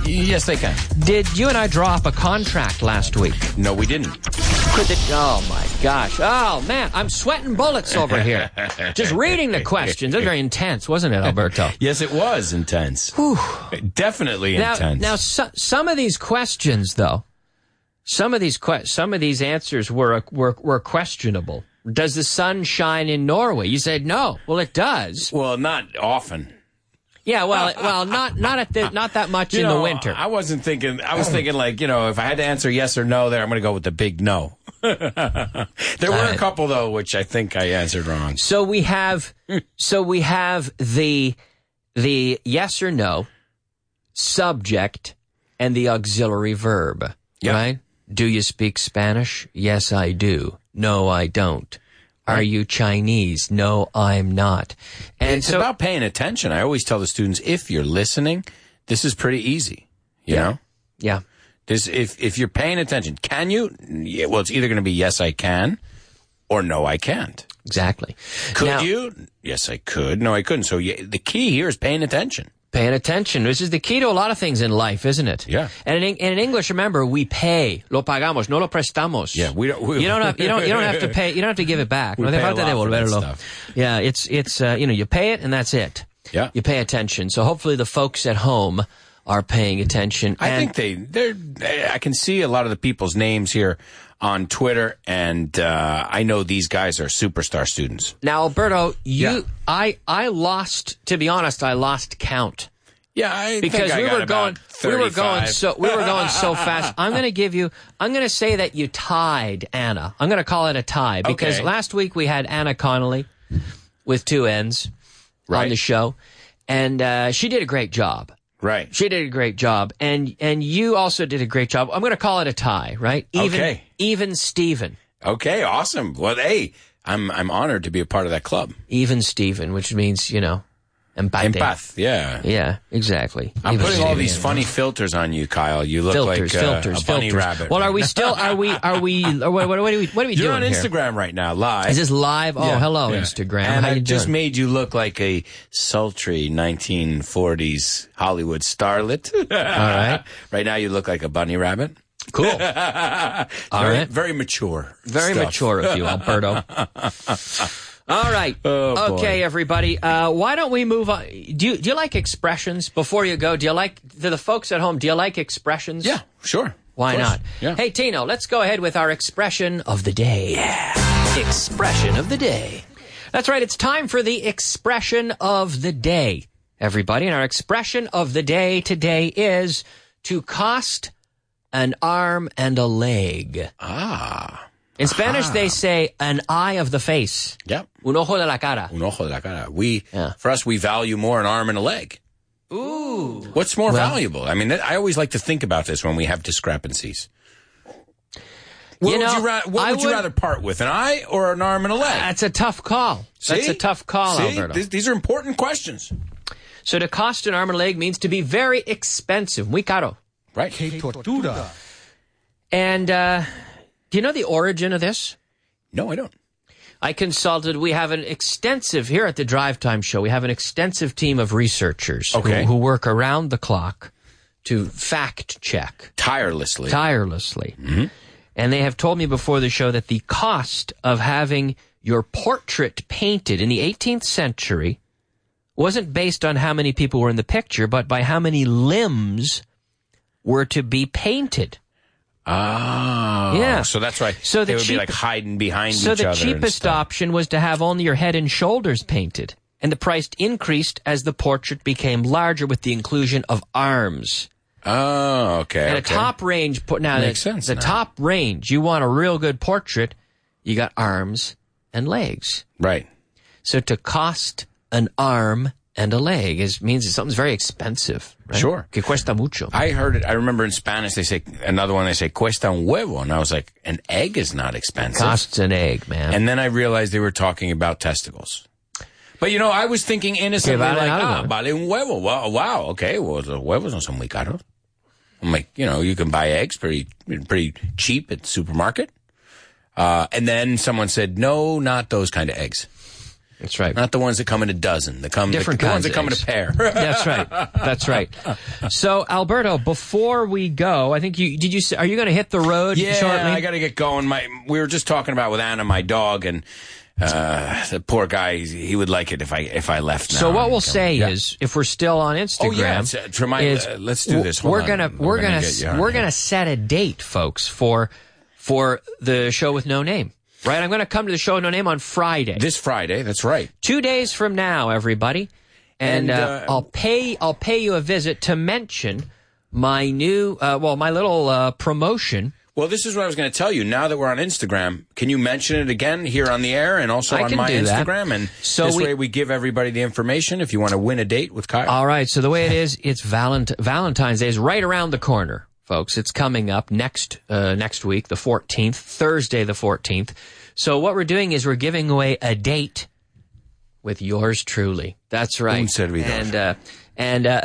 Yes, they can. Did you and I draw up a contract last week? No, we didn't. Could the, oh, my gosh. Oh, man, I'm sweating bullets over here. Just reading the questions. It was very intense, wasn't it, Alberto? Yes, it was intense. Whew. Definitely now, intense. Now, so, some of these questions, though, some of these que- some of these answers were, were were questionable. Does the sun shine in Norway? You said no. Well, it does. Well, not often. Yeah, well, well, not not at the, not that much you in know, the winter. I wasn't thinking. I was thinking like, you know, if I had to answer yes or no, there, I'm going to go with the big no. There were a couple though, which I think I answered wrong. So we have, so we have the the yes or no, subject, and the auxiliary verb. Yep. Right? Do you speak Spanish? Yes, I do. No, I don't. Are you Chinese? No, I'm not. And it's so, about paying attention. I always tell the students, if you're listening, this is pretty easy. You yeah. know? Yeah. This, if, if you're paying attention, can you? Yeah, well, it's either going to be yes, I can, or no, I can't. Exactly. Could now, you? Yes, I could. No, I couldn't. So yeah, the key here is paying attention. Paying attention. This is the key to a lot of things in life, isn't it? Yeah. And in, and in English, remember, we pay. Lo pagamos, no lo prestamos. Yeah, we don't. We, you don't have. You don't. You don't have to pay. You don't have to give it back. We no te pay a falta lot for that devolverlo. stuff. Yeah, it's it's uh, you know, you pay it and that's it. Yeah. You pay attention. So hopefully the folks at home are paying attention. I and think they. They're. I can see a lot of the people's names here on Twitter, and uh, I know these guys are superstar students. Now, Alberto, you, Yeah. I, I lost. To be honest, I lost count. Yeah, I because think I we got were going, about we were going thirty-five. so, we were going so fast. I'm going to give you, I'm going to say that you tied Anna. I'm going to call it a tie because Okay. last week we had Anna Connolly with two N's Right. on the show, and uh, she did a great job. Right. She did a great job, and and you also did a great job. I'm going to call it a tie, right? Even, Okay. Even Steven. Okay, awesome. Well, hey, I'm I'm honored to be a part of that club. Even Steven, which means, you know, empate. Empath, yeah. Yeah, exactly. I'm Even putting all Steven. these funny filters on you, Kyle. You look filters, like uh, filters, a bunny filters. rabbit. Well, right are we now. still? Are we? Are we? Or what, what are we? What are we You're doing on here? Instagram right now, live. Is this live? Oh, Yeah, hello, yeah. Instagram. And How I you just doing? made you look like a sultry nineteen forties Hollywood starlet. All right. Right now, you look like a bunny rabbit. Cool. All very, right. Very mature. Very stuff. mature of you, Alberto. All right. Oh, okay, boy. everybody. Uh, why don't we move on? Do you, do you like expressions? Before you go, do you like, to the folks at home, do you like expressions? Yeah, sure. Why Of course. not? Yeah. Hey, Tino, let's go ahead with our expression of the day. Yeah. Expression of the day. That's right. It's time for the expression of the day, everybody. And our expression of the day today is to cost an arm and a leg. Ah. In Spanish, they say an eye of the face. Yep. Un ojo de la cara. Un ojo de la cara. We, Yeah. for us, we value more an arm and a leg. Ooh. What's more Well- valuable? I mean, that, I always like to think about this when we have discrepancies. What You would, know, you, ra- what I would you would- rather part with, an eye or an arm and a leg? That's a tough call. That's See? a tough call, See? Alberto. These, these are important questions. So to cost an arm and a leg means to be very expensive. Muy caro. Right. And uh, do you know the origin of this? No, I don't. I consulted, we have an extensive, here at the Drive Time Show, we have an extensive team of researchers Okay. who, who work around the clock to fact check Tirelessly. tirelessly. Mm-hmm. And they have told me before the show that the cost of having your portrait painted in the eighteenth century wasn't based on how many people were in the picture, but by how many limbs were to be painted. Oh. Yeah. So that's right. So the they would be cheap- like hiding behind So each the other. and cheapest stuff. option was to have only your head and shoulders painted. And the price increased as the portrait became larger with the inclusion of arms. Oh, okay. And okay. a top range, put now Makes the, sense the now. top range, you want a real good portrait, you got arms and legs. Right. So to cost an arm and a leg is means that something's very expensive. Right? Sure. Que cuesta mucho. I heard it. I remember in Spanish they say, another one they say, cuesta un huevo. And I was like, an egg is not expensive. Costs an egg, man. And then I realized they were talking about testicles. But, you know, I was thinking innocently, Que vale like, algo. ah, vale un huevo. Wow, wow, okay, well, los huevos no son muy caros. I'm like, you know, you can buy eggs pretty pretty cheap at the supermarket. Uh, and then someone said, no, not those kind of eggs. That's right. Not the ones that come in a dozen. They come Different the, the ones kinds that come in a of pair. That's right. That's right. So, Alberto, before we go, I think you did you say, are you going to hit the road yeah, shortly? I got to get going. My we were just talking about with Anna, my dog, and uh, the poor guy. He would like it if I if I left now. So what we'll say yeah. is, if we're still on Instagram, oh yeah, it's, uh, to my, is, uh, let's do this. Hold we're on. gonna we're, we're gonna, gonna we're gonna set a date, folks, for for the show with no name. Right, I'm going to come to the show with no name on Friday. This Friday, that's right. Two days from now, everybody, and, And, uh, uh, I'll pay I'll pay you a visit to mention my new uh, well my little uh, promotion. Well, this is what I was going to tell you. Now that we're on Instagram, can you mention it again here on the air and also I on can my do that. Instagram? And So this we- way we give everybody the information if you want to win a date with Kyle. All right, so the way it is, it's Valent- Valentine's Day is right around the corner, folks. It's coming up next uh, next week, the fourteenth, Thursday the fourteenth. So what we're doing is we're giving away a date with yours truly. That's right. Un servidor. And uh, and uh,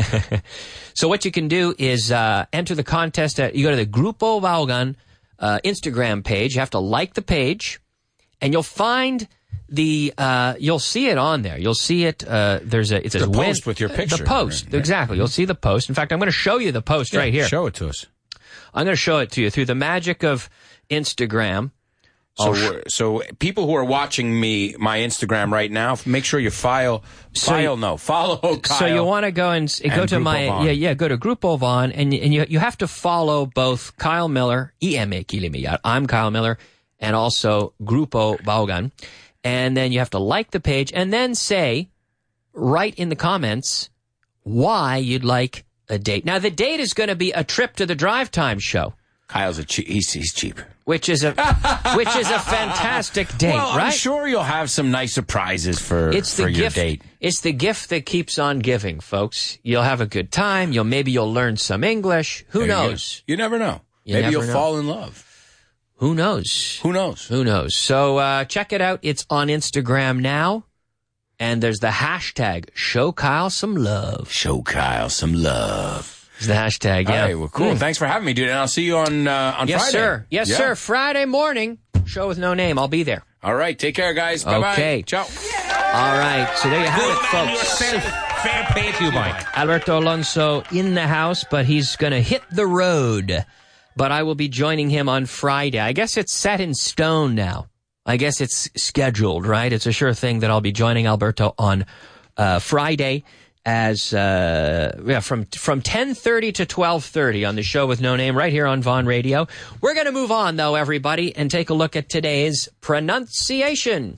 so what you can do is uh, enter the contest. At, you go to the Grupo Vaughan uh, Instagram page. You have to like the page, and you'll find the uh, you'll see it on there. You'll see it. Uh, there's a it says The win- post with your picture. The post, Yeah. exactly. You'll see the post. In fact, I'm going to show you the post Yeah, right here. Show it to us. I'm going to show it to you through the magic of Instagram. So, I'll sh- we're- so people who are watching me, my Instagram right now, make sure you file, So file, you- no, follow Kyle. So you want to go and s- go and to Grupo my Vaughan. yeah yeah go to Grupo Vaughan and y- and you you have to follow both Kyle Miller E M A Kilimillar. I'm Kyle Miller and also Grupo Vaughan, and then you have to like the page and then say write in the comments why you'd like a date. Now the date is going to be a trip to the Drive Time show. Kyle's a cheap. He's, he's cheap. Which is a which is a fantastic date, well, right? I'm sure you'll have some nice surprises for, It's for the your gift. date. It's the gift that keeps on giving, folks. You'll have a good time. You'll maybe you'll learn some English. Who There you go. knows? You never know. You Maybe never you'll know. fall in love. Who knows? Who knows? Who knows? So uh, check it out. It's on Instagram now, and there's the hashtag Show Kyle Some Love. Show Kyle some love. It's the hashtag. Yeah. All right, well, cool. Mm. Thanks for having me, dude. And I'll see you on uh, on Yes, Friday. sir. Yes, Yeah. sir. Friday morning. Show with no name. I'll be there. All right. Take care, guys. Bye-bye. Okay. Ciao. All right. So there you have it, folks. Fair play to you, boy. Alberto Alonso in the house, but he's going to hit the road. But I will be joining him on Friday. I guess it's set in stone now. I guess it's scheduled, right? It's a sure thing that I'll be joining Alberto on uh, Friday as uh, yeah from from ten thirty to twelve thirty on the show with no name right here on Vaughan Radio. We're going to move on, though, everybody, and take a look at today's pronunciation.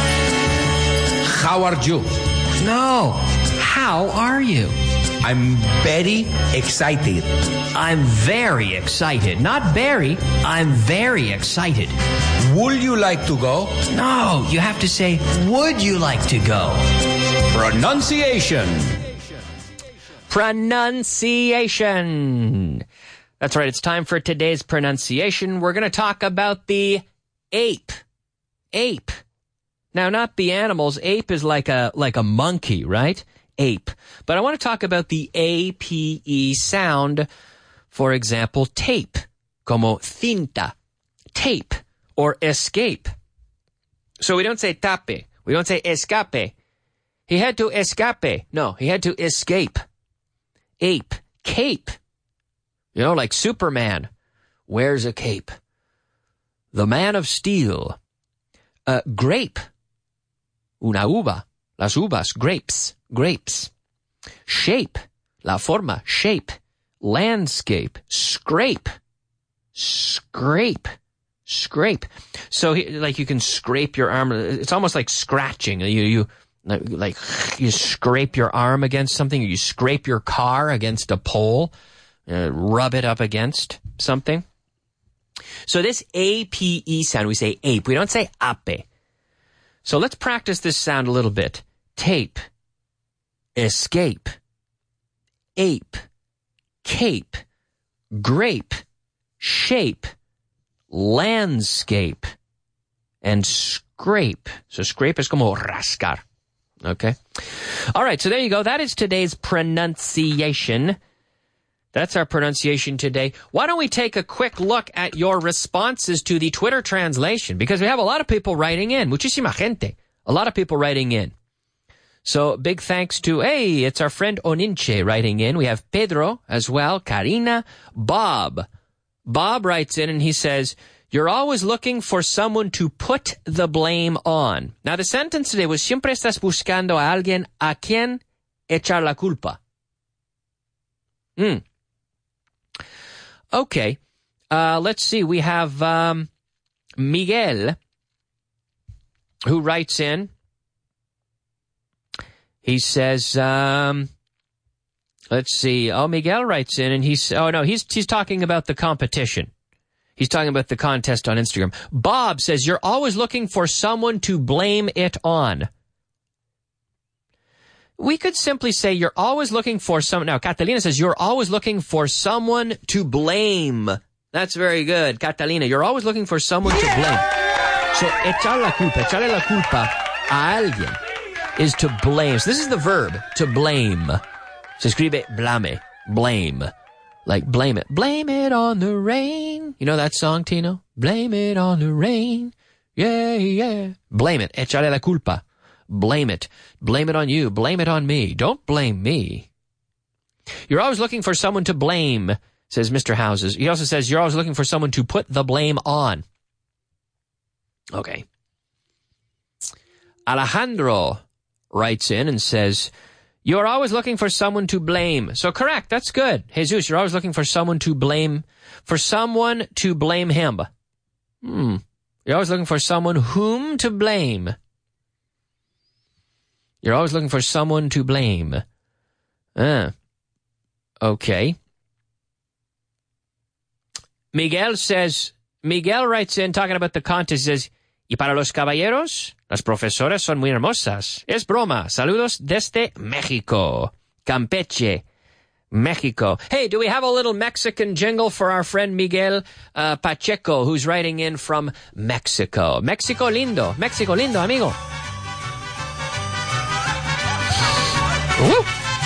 How are you? No. How are you? I'm very excited. I'm very excited. Not Barry. I'm very excited. Would you like to go? No, you have to say, would you like to go? Pronunciation. Pronunciation. That's right. It's time for today's pronunciation. We're going to talk about the ape. Ape. Now, not the animals. Ape is like a like a monkey, right? Ape. But I want to talk about the A P E sound. For example, tape. Como cinta. Tape. Or escape. So we don't say tape. We don't say escape. He had to escape. No, he had to escape. Ape. Cape. You know, like Superman wears a cape. The Man of Steel. Uh, grape. Una uva. Las uvas. Grapes. Grapes. Shape. La forma. Shape. Landscape. Scrape. Scrape. Scrape. So, he, like, you can scrape your arm. It's almost like scratching. You, you, like, you scrape your arm against something, or you scrape your car against a pole, uh, rub it up against something. So this A P E sound, we say ape. We don't say ape. So let's practice this sound a little bit. Tape. Escape. Ape. Cape. Grape. Shape. Landscape. And scrape. So scrape is como rascar. Okay? All right, so there you go. That is today's pronunciation. That's our pronunciation today. Why don't we take a quick look at your responses to the Twitter translation? Because we have a lot of people writing in. Muchísima gente. A lot of people writing in. So big thanks to, hey, it's our friend Oninche writing in. We have Pedro as well, Karina, Bob. Bob writes in and he says, you're always looking for someone to put the blame on. Now, the sentence today was, siempre estás buscando a alguien a quien echar la culpa. Hmm. Okay. Uh, let's see. We have um, Miguel, who writes in. He says, um, let's see. Oh, Miguel writes in, and he's, oh, no, he's he's talking about the competition. He's talking about the contest on Instagram. Bob says, you're always looking for someone to blame it on. We could simply say you're always looking for someone. Now, Catalina says, you're always looking for someone to blame. That's very good, Catalina. You're always looking for someone to blame. So, echar la culpa, echarle la culpa a alguien is to blame. So this is the verb, to blame. Se escribe blame, blame. Like blame it. Blame it on the rain. You know that song, Tino? Blame it on the rain. Yeah, yeah. Blame it. Echarle la culpa. Blame it. Blame it on you. Blame it on me. Don't blame me. You're always looking for someone to blame, says Mister Houses. He also says you're always looking for someone to put the blame on. Okay. Alejandro writes in and says, you're always looking for someone to blame. So correct, that's good. Jesus, you're always looking for someone to blame, for someone to blame him. Hmm. You're always looking for someone whom to blame. You're always looking for someone to blame. Ah. Okay. Miguel says, Miguel writes in talking about the contest, says, y para los caballeros, las profesoras son muy hermosas. Es broma. Saludos desde México. Campeche, Mexico. Hey, do we have a little Mexican jingle for our friend Miguel uh, Pacheco, who's writing in from Mexico? Mexico lindo. Mexico lindo, amigo. Woo.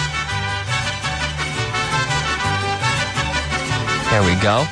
There we go.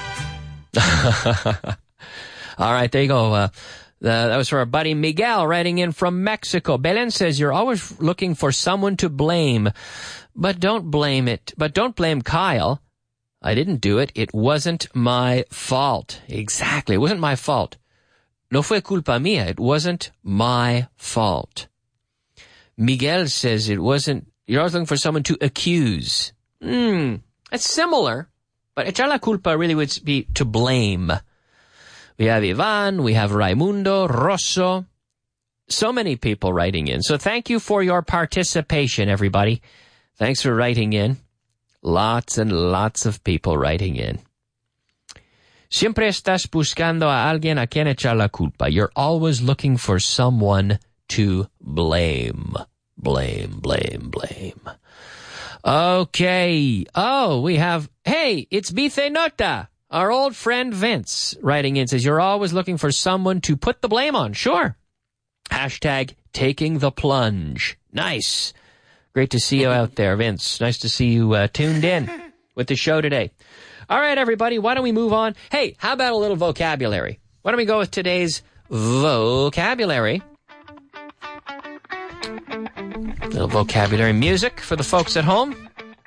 All right, there you go. Uh, Uh, that was for our buddy Miguel writing in from Mexico. Belen says, you're always looking for someone to blame, but don't blame it. But don't blame Kyle. I didn't do it. It wasn't my fault. Exactly. It wasn't my fault. No fue culpa mía. It wasn't my fault. Miguel says it wasn't, you're always looking for someone to accuse. Hmm. That's similar, but echar la culpa really would be to blame. We have Ivan, we have Raimundo, Rosso, so many people writing in. So thank you for your participation, everybody. Thanks for writing in. Lots and lots of people writing in. Siempre estás buscando a alguien a quien echar la culpa. You're always looking for someone to blame. Blame, blame, blame. Okay. Oh, we have, hey, it's Bice Nota. Our old friend Vince writing in says, you're always looking for someone to put the blame on. Sure. Hashtag taking the plunge. Nice. Great to see you out there, Vince. Nice to see you uh, tuned in with the show today. All right, everybody, why don't we move on? Hey, how about a little vocabulary? Why don't we go with today's vocabulary? A little vocabulary music for the folks at home.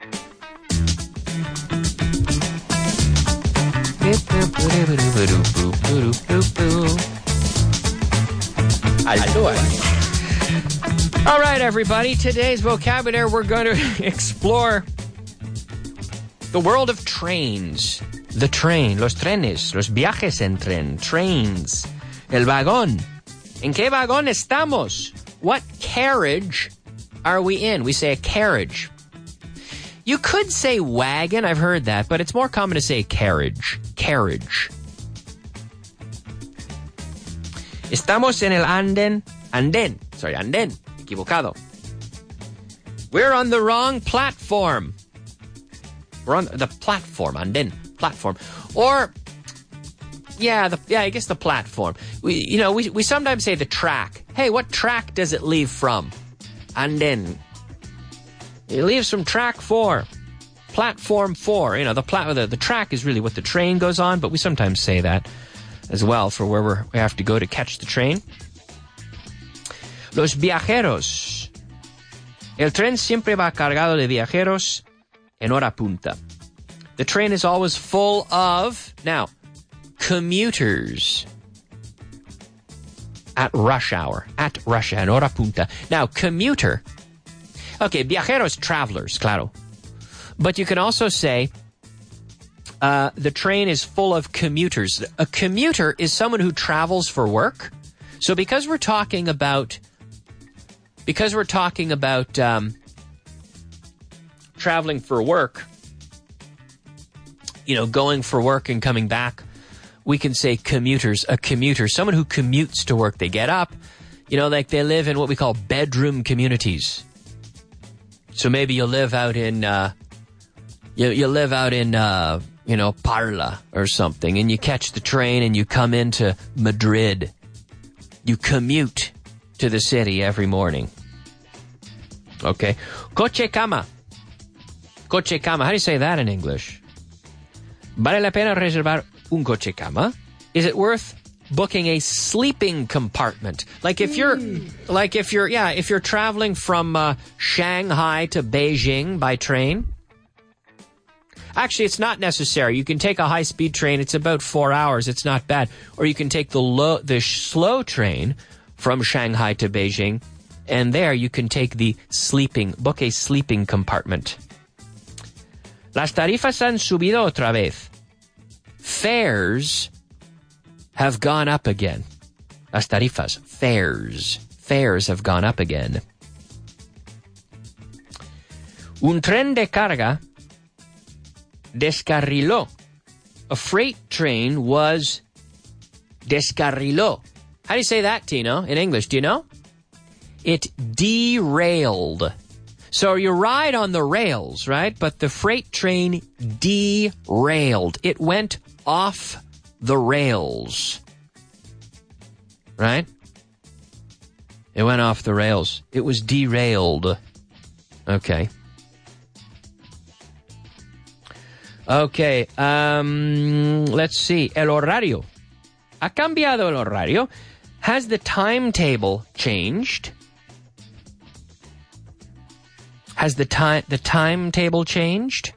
I do it. All right, everybody. Today's vocabulary, we're going to explore the world of trains. The train, los trenes, los viajes en tren, trains, el vagón. ¿En qué vagón estamos? What carriage are we in? We say a carriage. You could say wagon, I've heard that, but it's more common to say carriage. Carriage. Estamos en el andén. Andén. Sorry, andén. Equivocado. We're on the wrong platform. We're on the platform. Andén. Platform. Or, yeah, the, yeah, I guess the platform. We, you know, we, we sometimes say the track. Hey, what track does it leave from? Andén. It leaves from track four. Platform four. You know, the, plat- the the track is really what the train goes on, but we sometimes say that as well for where we're, we have to go to catch the train. Los viajeros. El tren siempre va cargado de viajeros en hora punta. The train is always full of, now, commuters. At rush hour. At rush hour, en hora punta. Now, commuter. Okay, viajeros, travelers, claro. But you can also say, uh, the train is full of commuters. A commuter is someone who travels for work. So because we're talking about, because we're talking about um, traveling for work, you know, going for work and coming back, we can say commuters, a commuter, someone who commutes to work. They get up, you know, like they live in what we call bedroom communities. So maybe you live out in, uh, you, you live out in, uh, you know, Parla or something, and you catch the train and you come into Madrid. You commute to the city every morning. Okay. Coche cama. Coche cama. How do you say that in English? Vale la pena reservar un coche cama? Is it worth booking a sleeping compartment? Like if you're, mm. like if you're, yeah, if you're traveling from uh, Shanghai to Beijing by train. Actually, it's not necessary. You can take a high-speed train. It's about four hours. It's not bad. Or you can take the low, the slow train from Shanghai to Beijing, and there you can take the sleeping, book a sleeping compartment. Las tarifas han subido otra vez. Fares have gone up again. Las tarifas, fares, fares have gone up again. Un tren de carga descarriló. A freight train was descarriló. How do you say that, Tino, in English? Do you know? It derailed. So you ride on the rails, right? But the freight train derailed. It went off the rails. Right? It went off the rails. It was derailed. Okay. Okay, um, let's see. El horario. ¿Ha cambiado el horario? Has the timetable changed? Has the time the timetable changed?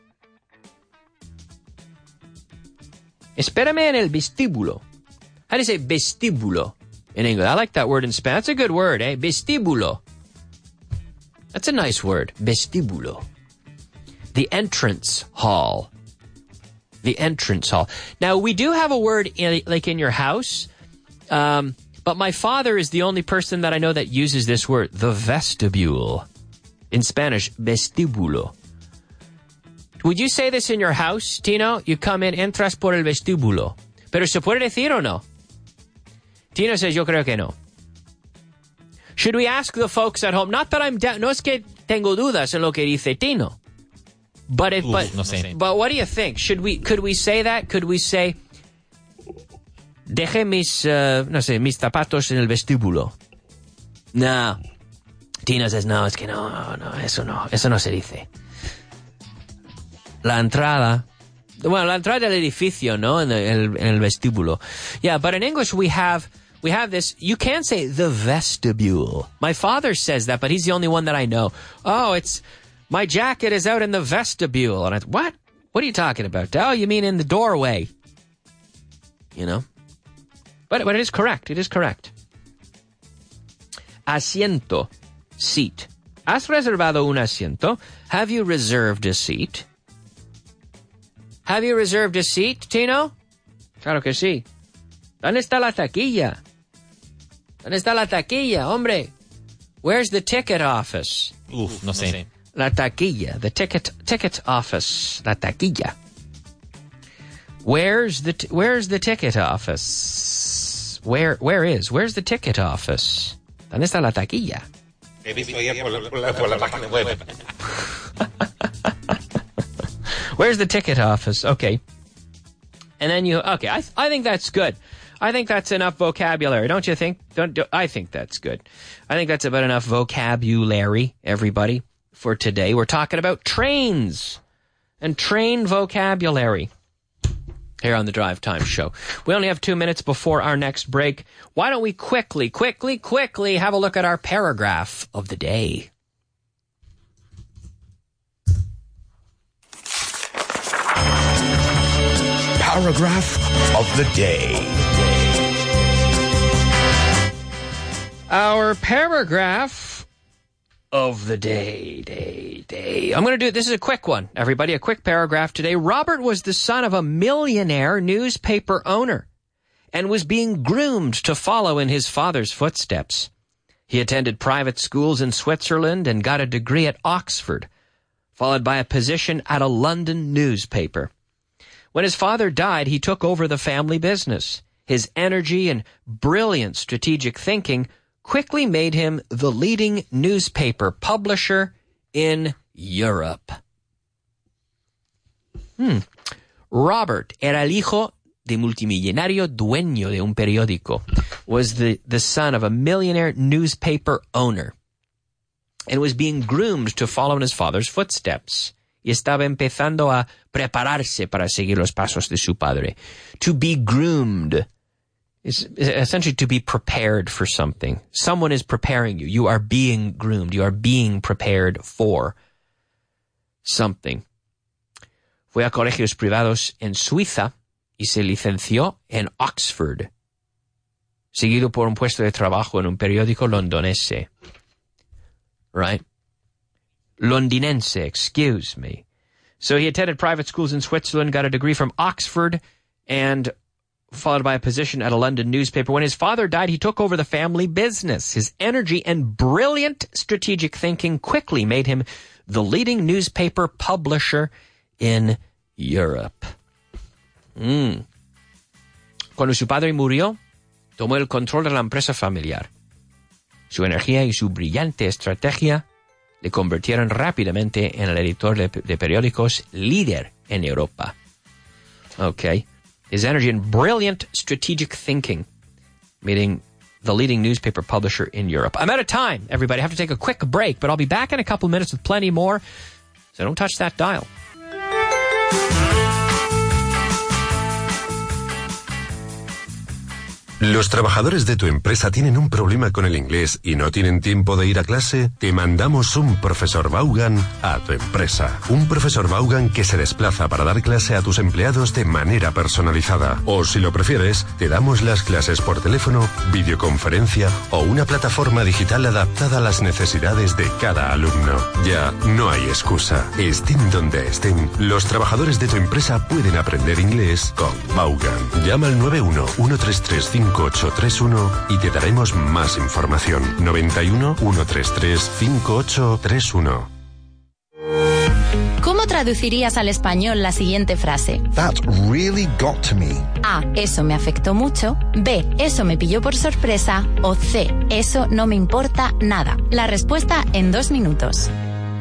Espérame en el vestíbulo. How do you say vestíbulo in English? I like that word in Spanish. That's a good word, eh? Vestíbulo. That's a nice word. Vestíbulo. The entrance hall. The entrance hall. Now, we do have a word in, like in your house, um, but my father is the only person that I know that uses this word, the vestibule. In Spanish, vestíbulo. Would you say this in your house, Tino? You come in, entras por el vestíbulo. Pero ¿se puede decir o no? Tino says, yo creo que no. Should we ask the folks at home? Not that I'm down. No es que tengo dudas en lo que dice Tino. But if, Ooh, but, no sé. but what do you think? Should we, could we say that? Could we say, deje mis, uh, no sé, mis zapatos en el vestíbulo? No. Tina says, no, es que no, no, eso no, eso no se dice. La entrada, bueno, la entrada del edificio, ¿no? En el, en el vestíbulo. Yeah, but in English we have, we have this, you can say the vestibule. My father says that, but he's the only one that I know. Oh, it's, my jacket is out in the vestibule. And I, what? What are you talking about? Oh, you mean in the doorway. You know? But, but it is correct. It is correct. Asiento. Seat. ¿Has reservado un asiento? Have you reserved a seat? Have you reserved a seat, Tino? Claro que sí. ¿Dónde está la taquilla? ¿Dónde está la taquilla, hombre? Where's the ticket office? Uf, no sé. La taquilla, the ticket ticket office, la taquilla. Where's the t- where's the ticket office? Where where is? Where's the ticket office? ¿Dónde está la taquilla? He visto ayer por la, por la, por la página web. Where's the ticket office? Okay. And then you okay, I I think that's good. I think that's enough vocabulary, don't you think? Don't do, I think that's good. I think that's about enough vocabulary, everybody, for today. We're talking about trains and train vocabulary. here on the Drive Time Show. We only have two minutes before our next break. Why don't we quickly, quickly, quickly have a look at our paragraph of the day? Paragraph of the day. Our paragraph of the day, day, day. I'm going to do, this is a quick one, everybody, a quick paragraph today. Robert was the son of a millionaire newspaper owner and was being groomed to follow in his father's footsteps. He attended private schools in Switzerland and got a degree at Oxford, followed by a position at a London newspaper. When his father died, he took over the family business. His energy and brilliant strategic thinking quickly made him the leading newspaper publisher in Europe. Hmm. Robert era el hijo de multimillonario dueño de un periódico, was the, the son of a millionaire newspaper owner, and was being groomed to follow in his father's footsteps. Y estaba empezando a prepararse para seguir los pasos de su padre. To be groomed is essentially to be prepared for something. Someone is preparing you. You are being groomed. You are being prepared for something. Fue a colegios privados en Suiza y se licenció en Oxford, seguido por un puesto de trabajo en un periódico londinense. Right? Londinense, excuse me. So he attended private schools in Switzerland, got a degree from Oxford, and followed by a position at a London newspaper. When his father died, he took over the family business. His energy and brilliant strategic thinking quickly made him the leading newspaper publisher in Europe. Mm. Cuando su padre murió, tomó el control de la empresa familiar. Su energía y su brillante estrategia le convirtieron rápidamente en el editor de, de periódicos líder en Europa. Okay. His energy and brilliant strategic thinking made him the leading newspaper publisher in Europe. I'm out of time, everybody. I have to take a quick break, but I'll be back in a couple minutes with plenty more, so don't touch that dial. ¿Los trabajadores de tu empresa tienen un problema con el inglés y no tienen tiempo de ir a clase? Te mandamos un profesor Vaughan a tu empresa. Un profesor Vaughan que se desplaza para dar clase a tus empleados de manera personalizada. O si lo prefieres, te damos las clases por teléfono, videoconferencia o una plataforma digital adaptada a las necesidades de cada alumno. Ya no hay excusa. Estén donde estén, los trabajadores de tu empresa pueden aprender inglés con Vaughan. Llama al nueve uno, uno tres tres, cinco ocho tres uno y te daremos más información. noventa y uno, ciento treinta y tres, cincuenta y ocho treinta y uno. ¿Cómo traducirías al español la siguiente frase? That really got to me. A. Eso me afectó mucho. B. Eso me pilló por sorpresa. O C. Eso no me importa nada. La respuesta en dos minutos.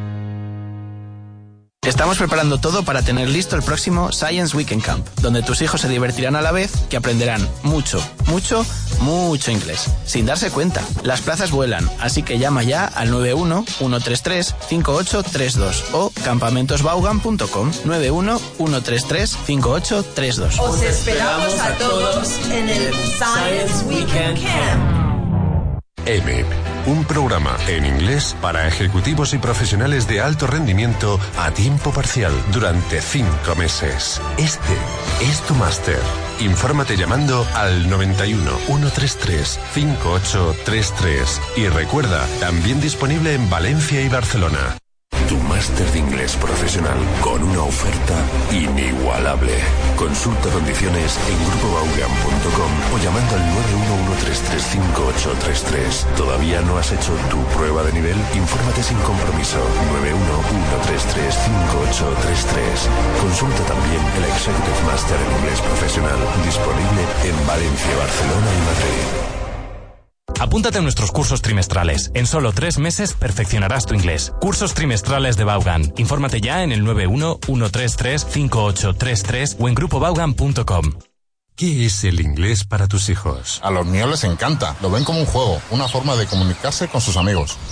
Estamos preparando todo para tener listo el próximo Science Weekend Camp, donde tus hijos se divertirán a la vez que aprenderán mucho, mucho, mucho inglés, sin darse cuenta. Las plazas vuelan, así que llama ya al nueve uno, uno tres tres, cinco ocho tres dos o campamentos vaughan punto com. nueve uno, uno tres tres, cinco ocho tres dos. Os esperamos a todos en el Science Weekend Camp. M I P, un programa en inglés para ejecutivos y profesionales de alto rendimiento a tiempo parcial durante cinco meses. Este es tu máster. Infórmate llamando al noventa y uno, uno tres tres, cinco ocho tres tres y recuerda, también disponible en Valencia y Barcelona. Tu máster de inglés profesional con una oferta inigualable. Consulta condiciones en grupo vaughan punto com o llamando al nueve uno uno tres tres, cinco ocho tres tres. ¿Todavía no has hecho tu prueba de nivel? Infórmate sin compromiso. nueve uno uno tres tres, cinco ocho tres tres. Consulta también el Executive Master en inglés profesional, disponible en Valencia, Barcelona y Madrid. Apúntate a nuestros cursos trimestrales. En solo tres meses perfeccionarás tu inglés. Cursos trimestrales de Vaughan. Infórmate ya en el nueve uno uno tres tres, cinco ocho tres tres o en grupo vaughan punto com. ¿Qué es el inglés para tus hijos? A los míos les encanta. Lo ven como un juego, una forma de comunicarse con sus amigos.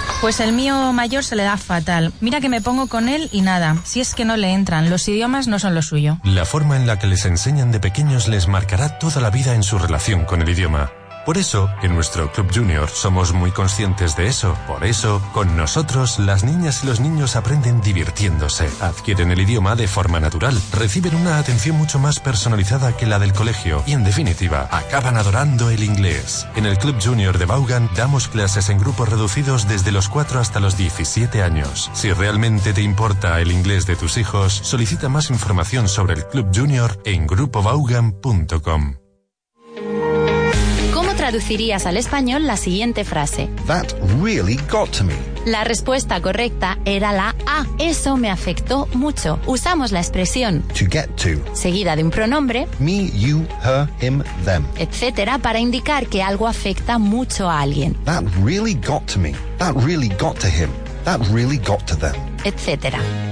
Pues el mío mayor se le da fatal. Mira que me pongo con él y nada. Si es que no le entran, los idiomas no son lo suyo. La forma en la que les enseñan de pequeños les marcará toda la vida en su relación con el idioma. Por eso, en nuestro Club Junior somos muy conscientes de eso. Por eso, con nosotros, las niñas y los niños aprenden divirtiéndose, adquieren el idioma de forma natural, reciben una atención mucho más personalizada que la del colegio y, en definitiva, acaban adorando el inglés. En el Club Junior de Vaughan damos clases en grupos reducidos desde los cuatro hasta los diecisiete años. Si realmente te importa el inglés de tus hijos, solicita más información sobre el Club Junior en grupo vaughan punto com. Traducirías al español la siguiente frase. That really got to me. La respuesta correcta era la A. Eso me afectó mucho. Usamos la expresión to get to, seguida de un pronombre, me, you, her, him, them, etcétera, para indicar que algo afecta mucho a alguien. That really got to me. That really got to him. That really got to them, etcétera.